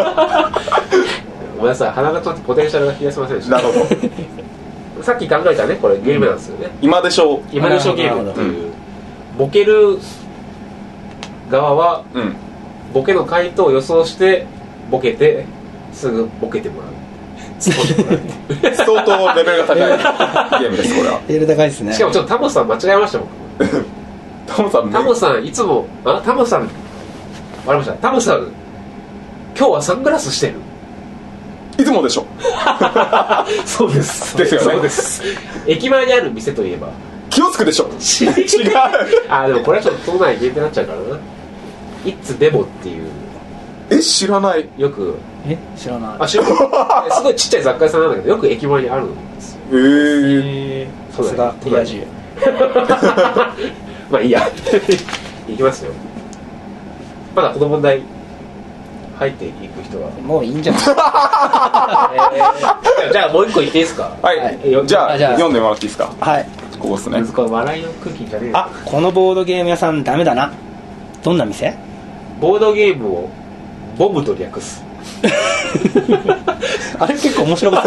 ごめんなさい、鼻がちょっとポテンシャルが冷やせませんでした。 なるほど。 さっき考えたね、これゲームなんですよね。 今でしょう。 今でしょゲームっていう、ボケる側はボケの回答を予想してボケてすぐボケてもらう。 相当レベルが高いゲームですこれは。 レベル高いですね。 しかもちょっとタモさん間違えましたもん。タモさんいつもタモさん割れました。タモさん今日はサングラスしてる。 いつもでしょ。 そうです。 ですよね。 そうです。駅前にある店といえば気をつくでしょ。違う。 でもこれはちょっと都内限定になっちゃうからな。イッツデボっていう。 知らない。 よく知らない。 知らない。すごいちっちゃい雑貨屋さんなんだけどよく駅前にあるんですよ。 さすがリア充。 まあいいや。いきますよ。まだこの問題入っていく人はもういいんじゃない。 じゃあもう一個言っていいですか。 はい。じゃあ読んでもらっていいですか。 はい。 ここですね。 これ笑いの空気じゃねえ。 あ、このボードゲーム屋さんダメだな。どんな店？ ボードゲームをボムと略す。 あれ結構面白かった。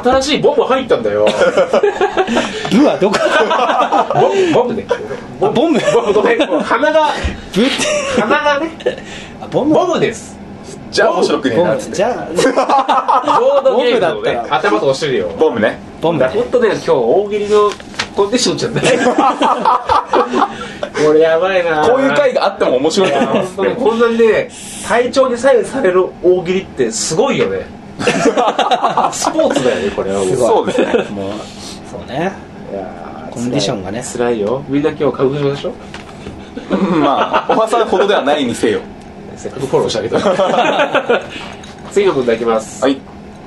新しいボム入ったんだよ。 ブはどこ？ ボムね。 ボム。 ごめん、鼻がブって鼻がね。ボムです。 じゃあ面白くねえな。 じゃあボードゲームのね頭とお尻を。 ボムね。 本部ね本当ね、今日大喜利のコンディションじゃないこれやばいな。 こういう回があっても面白いと思います本当にこんなにね、体調に左右される大喜利ってすごいよねスポーツだよね、これは。 そうですね。 もうそうね、 いやコンディションがね辛いよ。みんな今日花粉症でしょ。 まあおばさんほどではないにせよ。 せっかくフォローしてあげた次の問題いきます。 はい。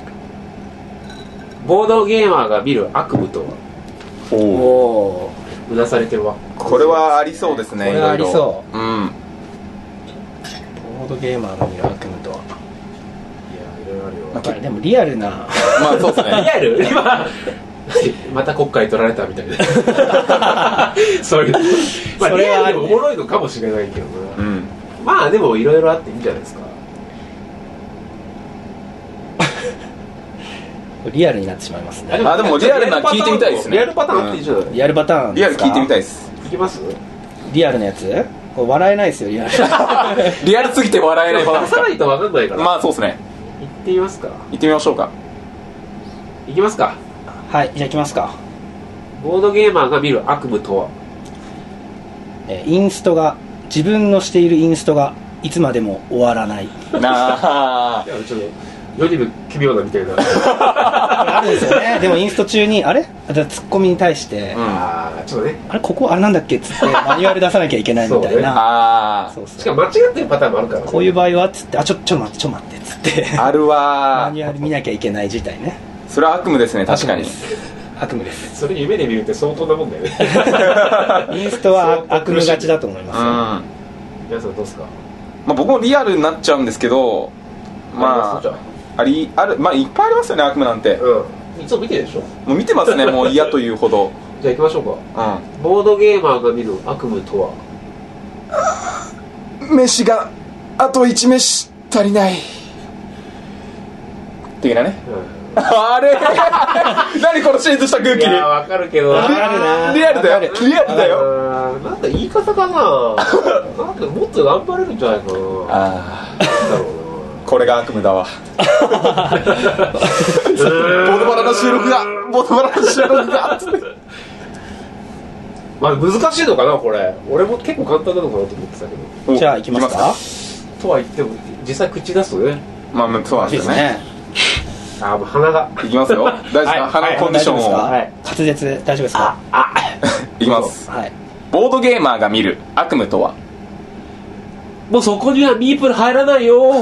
ボードゲーマーが見る悪夢とは。 おお。 うなされてるわ。 これはありそうですね。 これはありそう。 うん。 ボードゲーマーが見る悪夢とは。 いや、いろいろあるよ。 やっぱりでもリアルなまあそうですね。 リアル今また国会取られたみたいなそういう、まあ、 それはあるねリアルでもおもろいのかもしれないけどな、 うん。 まあでもいろいろあっていいんじゃないですか。 リアルになってしまいますね。 あでもリアルな聞いてみたいですねリアルパターンあっていいじゃない、 リアルパターンですか。 リアル聞いてみたいです。 いきますリアルなやつこれ笑えないですよリアルリアルすぎて笑えないパターンですか。 出さないと分かんないから、 まあそうですね。 行ってみますか。 行ってみましょうか。 行きますか。 はい、じゃあ行きますか。 ボードゲーマーが見る悪夢とは。 インストが自分のしているインストがいつまでも終わらないなあいやちょっと世にも奇妙なみたいなあるんですよね。でもインスト中にあれツッコミに対して、 ああちょっとね、 あれここあれなんだっけっつってマニュアル出さなきゃいけないみたいなあそうそうしかも間違ってるパターンもあるから、ね、 こういう場合はっつってちょっと待ってっつってあるわマニュアル見なきゃいけない事態ね。 それは悪夢ですね。確かに。 悪夢ですそれ夢で見るって相当なもんだよねインストは悪夢がちだと思いますよ、 皆さんどうですか。 まあ僕もリアルになっちゃうんですけど、まじゃああるまあいっぱいありますよね、悪夢なんて。 いつも見てるでしょ。 もう見てますね、もう嫌というほど。 じゃあ行きましょうか。ボードゲーマーが見る悪夢とは。 飯があと1飯足りない的なね。あれ何このシーンとした空気に。 いやわかるけどわかるな。 リアルだよ、リアルだよ。 なんか言い方かななんかもっと頑張れるんじゃないかな。 あなんだろうな。 これが悪夢だわ。ボドバラの収録がつってまあ難しいのかなこれ。俺も結構簡単なのかなと思ってたけど。 じゃあ行きますか。 とは言っても実際口出すとね。 まあそうなんですよね。 もう鼻がいきますよ。大丈夫ですか、鼻のコンディションを。 滑舌大丈夫ですか。 いきます。 はい。 ボードゲーマーが見る悪夢とは。 もうそこにはミープル入らないよ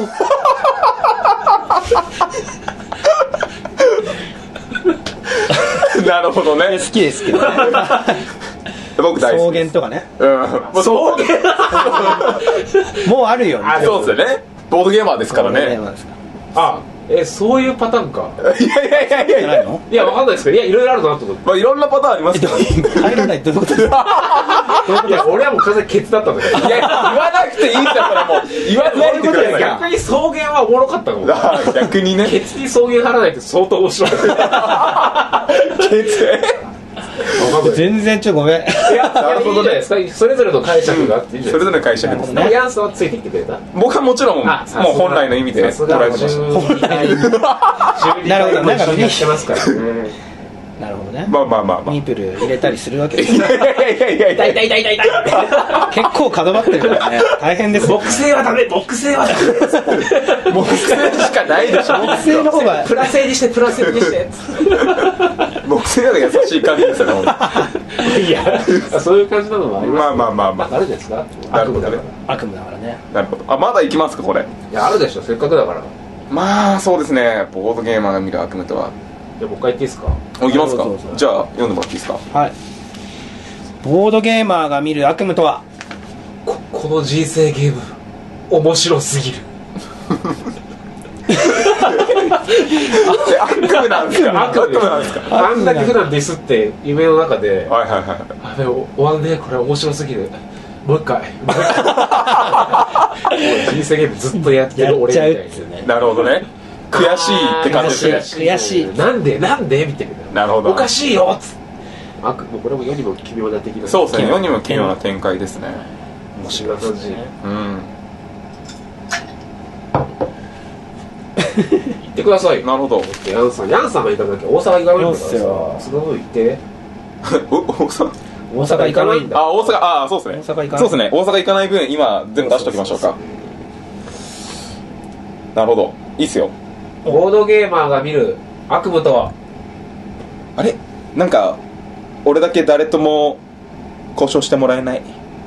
なるほどね。 好きですけどね。 僕大好き。 草原とかね。 草原もうあるよね。 そうですよね。ボードゲーマーですからね。 そういうパターンか。 いやいやわかんないですけど、いやいろいろあるなと思って。 まあいろんなパターンありますけど。 入らないってどういうことですか。 いや俺はもう完全にケツだったんだけど。 いや言わなくていいんだからもう言わないでください。 逆に草原はおもろかったかも。 逆にね。 ケツに草原張らないって相当面白い。 ケツ全然ごめん。 いやなるほどね。それぞれの解釈があっていいじゃないですか。 それぞれの解釈ですね。 ヤンスはついてきてくれた。 僕はもちろんもう本来の意味で捉えてました。 なるほど。なんかやってますからね。 なるほどね。 まあミープル入れたりするわけですいや痛い結構角張ってるからね。大変です。 木製はダメ。木製はダメ。 木製しかないでしょ。 木製の方がプラ製にして。 木製が優しい感じですよね。 いやそういう感じなのもあります。 まああるんですか。 なるほどね。 悪夢だからね。 なるほど。まだ行きますかこれ。 いやあるでしょ。せっかくだから。 まあそうですね。ボードゲーマーが見る悪夢とは。 じゃあもう一回言っていいですか。 行きますか。 どうぞじゃあ読んでもらっていいですか。 はい。ボードゲーマーが見る悪夢とは。 この人生ゲーム面白すぎる。 悪夢なんですか。悪夢なんですか。 あんだけ普段ディスって夢の中で、 はいでも終わんねえこれ面白すぎる。もう一回。人生ゲームずっとやってる俺みたいですよね。 なるほどね。悔しいって感じですね。 悔しい。 なんでみたいな。 なるほど。 おかしいよっつって。もうこれも世にも奇妙な的な。 そうですね。世にも奇妙な展開ですね。 面白い感じ。 行ってください。 なるほど。 ヤンさんが行かなきゃ大阪行かないんだからさ、そんなこと言って。 大阪行かないんだ。 あ、大阪、あ、そうですね。 大阪行かない。 そうですね。大阪行かない分、今全部出しておきましょうか。なるほど。いいっすよ。 ボードゲーマーが見る悪夢とは。 あれ、なんか俺だけ誰とも交渉してもらえない。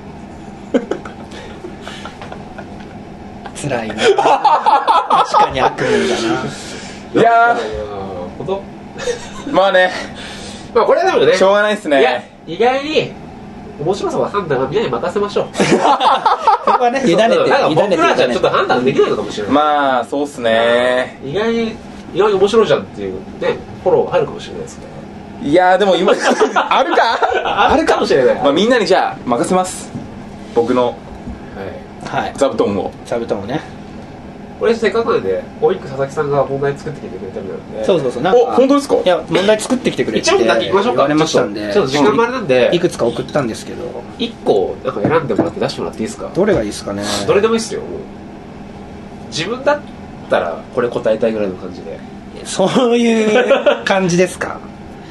辛いな。確かに悪夢だな。 いやー、まあね、 まあこれはでもね、 しょうがないっすね。 いや、意外に面白さは判断はみんなに任せましょう。 そこはね、委ねて、 僕らじゃちょっと判断できないのかもしれない。 まあそうっすね。 意外に面白いじゃんっていうね、フォロー入るかもしれないですね。 いやーでも今あるかあるかもしれない。 まあみんなにじゃあ任せます。僕のはい。 座布団を。 座布団をね。 これせっかくなんで、オイック佐々木さんが問題作ってきてくれたみたいなんで。 そう。なんかお、本当ですか？ いや、問題作ってきてくれって一応だけ行きましょうか。 言われましたんで、 ちょっと時間もあれなんで、 いくつか送ったんですけど、 1個なんか選んでもらって出してもらっていいですか？ どれがいいですかね。 どれでもいいですよ。自分だったらこれ答えたいぐらいの感じで。 そういう感じですか。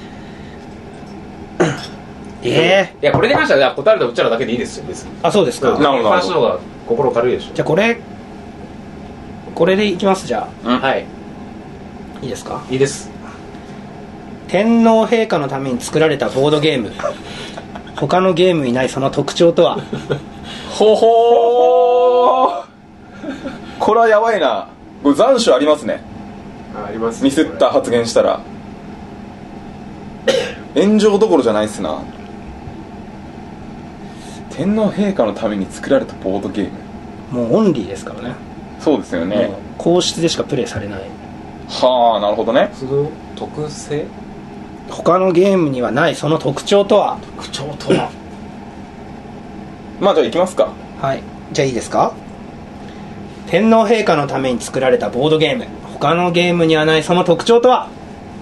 いや、これに関しては答えるのうちらだけでいいですよ、別に。 あ、そうですか。 なるほど。話の方が心軽いでしょ。 じゃあこれでいきます。じゃあ、はい。 いいですか？ いいです。 天皇陛下のために作られたボードゲーム、他のゲームにないその特徴とは？ ほほー。これはやばいな。これ残暑ありますね。 あります。 ミスった発言したら炎上どころじゃないっすな。天皇陛下のために作られたボードゲーム、 もうオンリーですからね。 そうですよね。 皇室でしかプレイされない。 はあ、なるほどね。 その特性、 他のゲームにはないその特徴とは？ 特徴とはまあじゃあ行きますか。 はい、じゃあいいですか？天皇陛下のために作られたボードゲーム、他のゲームにはないその特徴とは？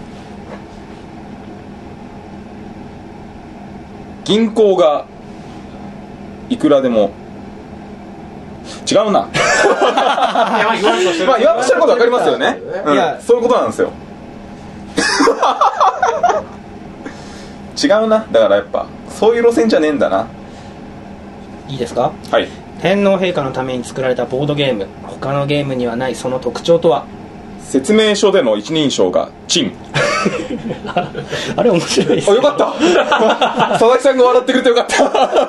銀行がいくらでも違うな。 言わんとしてる、 まあ言わんとしてること分かりますよね。 いや、 そういうことなんですよ。違うな。だからやっぱそういう路線じゃねえんだな。 いいですか？ はい。 天皇陛下のために作られたボードゲーム、他のゲームにはないその特徴とは？ 説明書での一人称がチン。 あれ面白いです。 あ、よかった。佐々木さんが笑ってくれてよかった。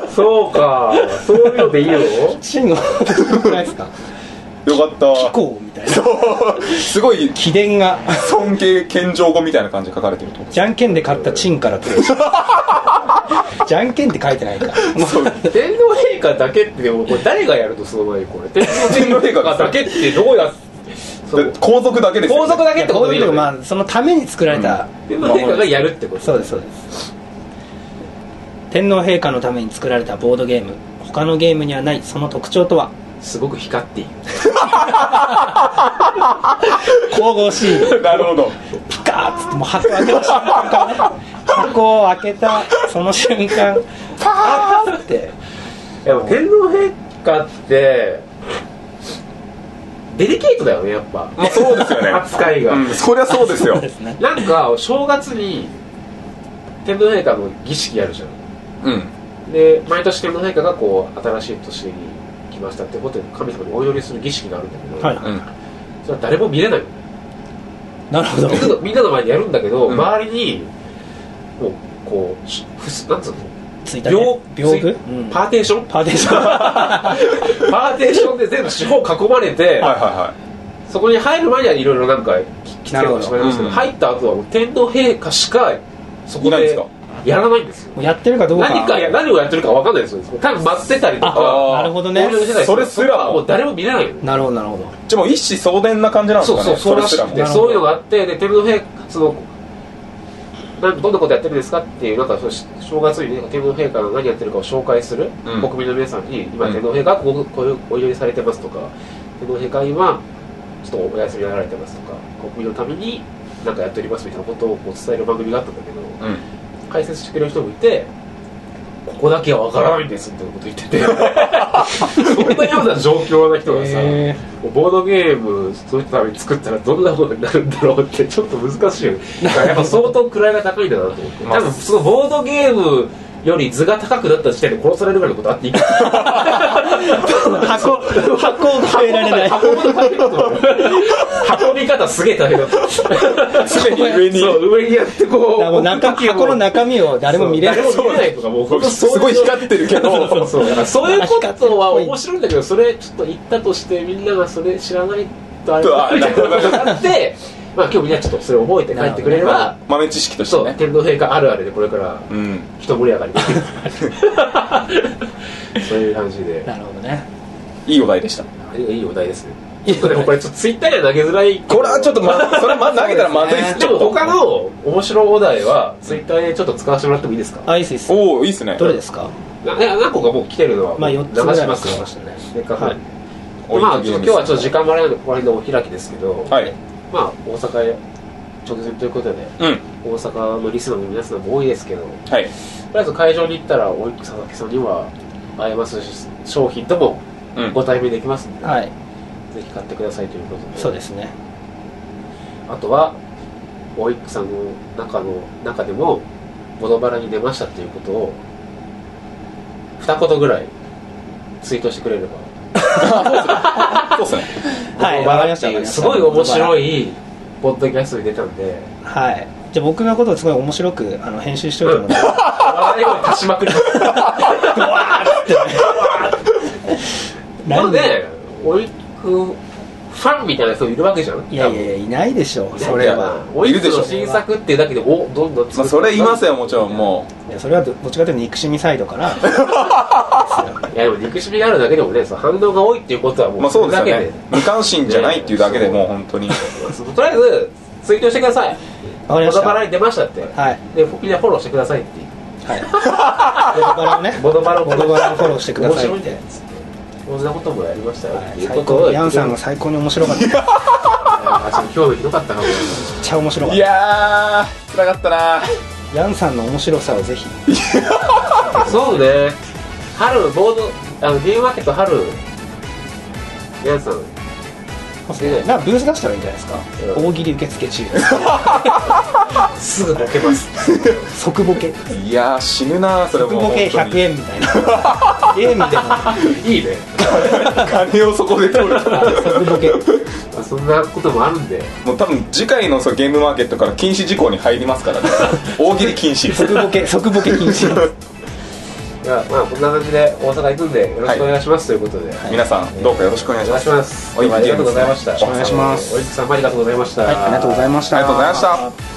そうか、そういうのでいいよ。 真のないですか？ よかった。 気候みたいな。 すごい秘伝が尊敬謙譲語みたいな感じで書かれてると。 じゃんけんで勝ったチンからプレイしじゃんけんって書いてないか。 天皇陛下だけって、でもこれ誰がやるとその前にこれ天皇陛下だけってどうや皇族だけですよ、ね、 皇族だけってことでいいよね。 まあそのために作られた、 天皇陛下がやるってこと。 そうです。天皇陛下のために作られたボードゲーム、他のゲームにはないその特徴とは？ すごく光っている。 神々しい。 なるほど。 ピカーッつってもう箱開けた瞬間からね、箱を開けたその瞬間パーって。 でも天皇陛下ってデリケートだよね、やっぱ。 まあそうですよね。 扱いが、 そりゃそうですよ。 ね、 なんか正月に天皇陛下の儀式やるじゃん。で毎年天皇陛下がこう新しい年に来ましたってことで神様にお祈りする儀式があるんだけど、それは誰も見れない。 なるほど。 みんなの前でやるんだけど、周りにもうこうなんつうの、 屏風、 パーテーションパーテーションで全部四方囲まれて、そこに入る前にはいろいろなんか着付けをしまいますけど、入った後はもう天皇陛下しかそこでやらないんですよ。 やってるかどうか、 何をやってるか分かんないですよ。多分待ってたりとか。 なるほどね。 それすらもう誰も見れないよ。 なるほど。 じゃあもう一子相伝な感じなんですかね。 そうらしくて、そういうのがあって、で天皇陛下どんなことやってるんですかっていう、なんか正月に、ね、天皇陛下が何やってるかを紹介する、国民の皆さんに今天皇陛下がこういうお祈りされてますとか、天皇陛下は今ちょっとお休みになられてますとか、国民のために何かやっておりますみたいなことを伝える番組があったんだけど、解説してくれる人もいて、ここだけは分からないんですってこと言っててそんなような状況な人がさ、ボードゲームそういうために作ったらどんなことになるんだろうってちょっと難しいよね。だからやっぱ相当位が高いんだなと思って多分そのボードゲームより図が高くなった時点で殺されるぐらいのことあっていい箱を変えられない運び方すげえ大変だった常に上にやってこうもう箱の中身を誰も見れない誰も見れないとかもうすごい光ってるけどそうだからそういうことは面白いんだけどそれちょっと言ったとしてみんながそれ知らないとあれだみたいなことがあってまあ今日みんなちょっっとそれを覚えて帰ってくれれば豆知識としてね天皇陛下あるあるでこれから一盛り上がりできるそういう感じでなるほどねいいお題でしたいいお題ですねでもこれちょっとツイッターには投げづらいこれはちょっとそれ投げたらまずいっすちょっと他の面白いお題はツイッターでちょっと使わせてもらってもいいですかあいいっすおおいいっすねどれですか何個かもう来てるのはまあ4つぐらい流しますよ流したねせっかくはいまあ今日はちょっと時間もあれなんでここら辺でお開きですけどはいまあ大阪へ直前ということで大阪のリスナーの皆さんも多いですけどはいとりあえず会場に行ったらおいく佐々木さんには会えますし商品ともご対面できますので、 はいぜひ買ってくださいということでそうですねあとはおいくさんの中でもボドバラに出ましたっていうことを2言ぐらいツイートしてくれればそうっすねはいボドバラっていうすごい面白いポッドキャストに出たんではいじゃあ僕のことをすごい面白く編集しておいてもらって笑い声足しまくりなのでおいくファンみたいな人いるわけじゃんいやいやいやいないでしょそれはおいくの新作っていうだけでどんどん作ってそれいますよもちろんもいやそれはどっちかというと憎しみサイドからいやでも憎しみがあるだけでもねその反応が多いっていうことはもうまあそうですよだけでね無関心じゃないっていうだけでもう本当にとりあえずツイートしてくださいわかりましたボドバラに出ましたってはいでみんなフォローしてくださいってはいボドバラをねボドバラをボドバラをフォローしてくださいって面白いんだよそんなこともやりましたよっていう最ことを高ヤンさんが最高に面白かっためっ今日ひどかったかもちゃ面白かっいやー辛かったなたヤンさんの面白さをぜひそうね春ボードゲームマーケット春ヤンさんなんかブース出したらいいんじゃないですか大喜利受付中すぐボケます即ボケいやー死ぬなそれも即ボケ100円みたいなゲームでもいいね金をそこで取る即ボケそんなこともあるんでもう多分次回のゲームマーケットから禁止事項に入りますからね大喜利禁止即ボケ禁止いやまあこんな感じで大阪行くんでよろしくお願いしますということで皆さんどうかよろしくお願いしますお願いしますおいありがとうございましたお願いしますおいくさんもありがとうございましたはいありがとうございましたありがとうございました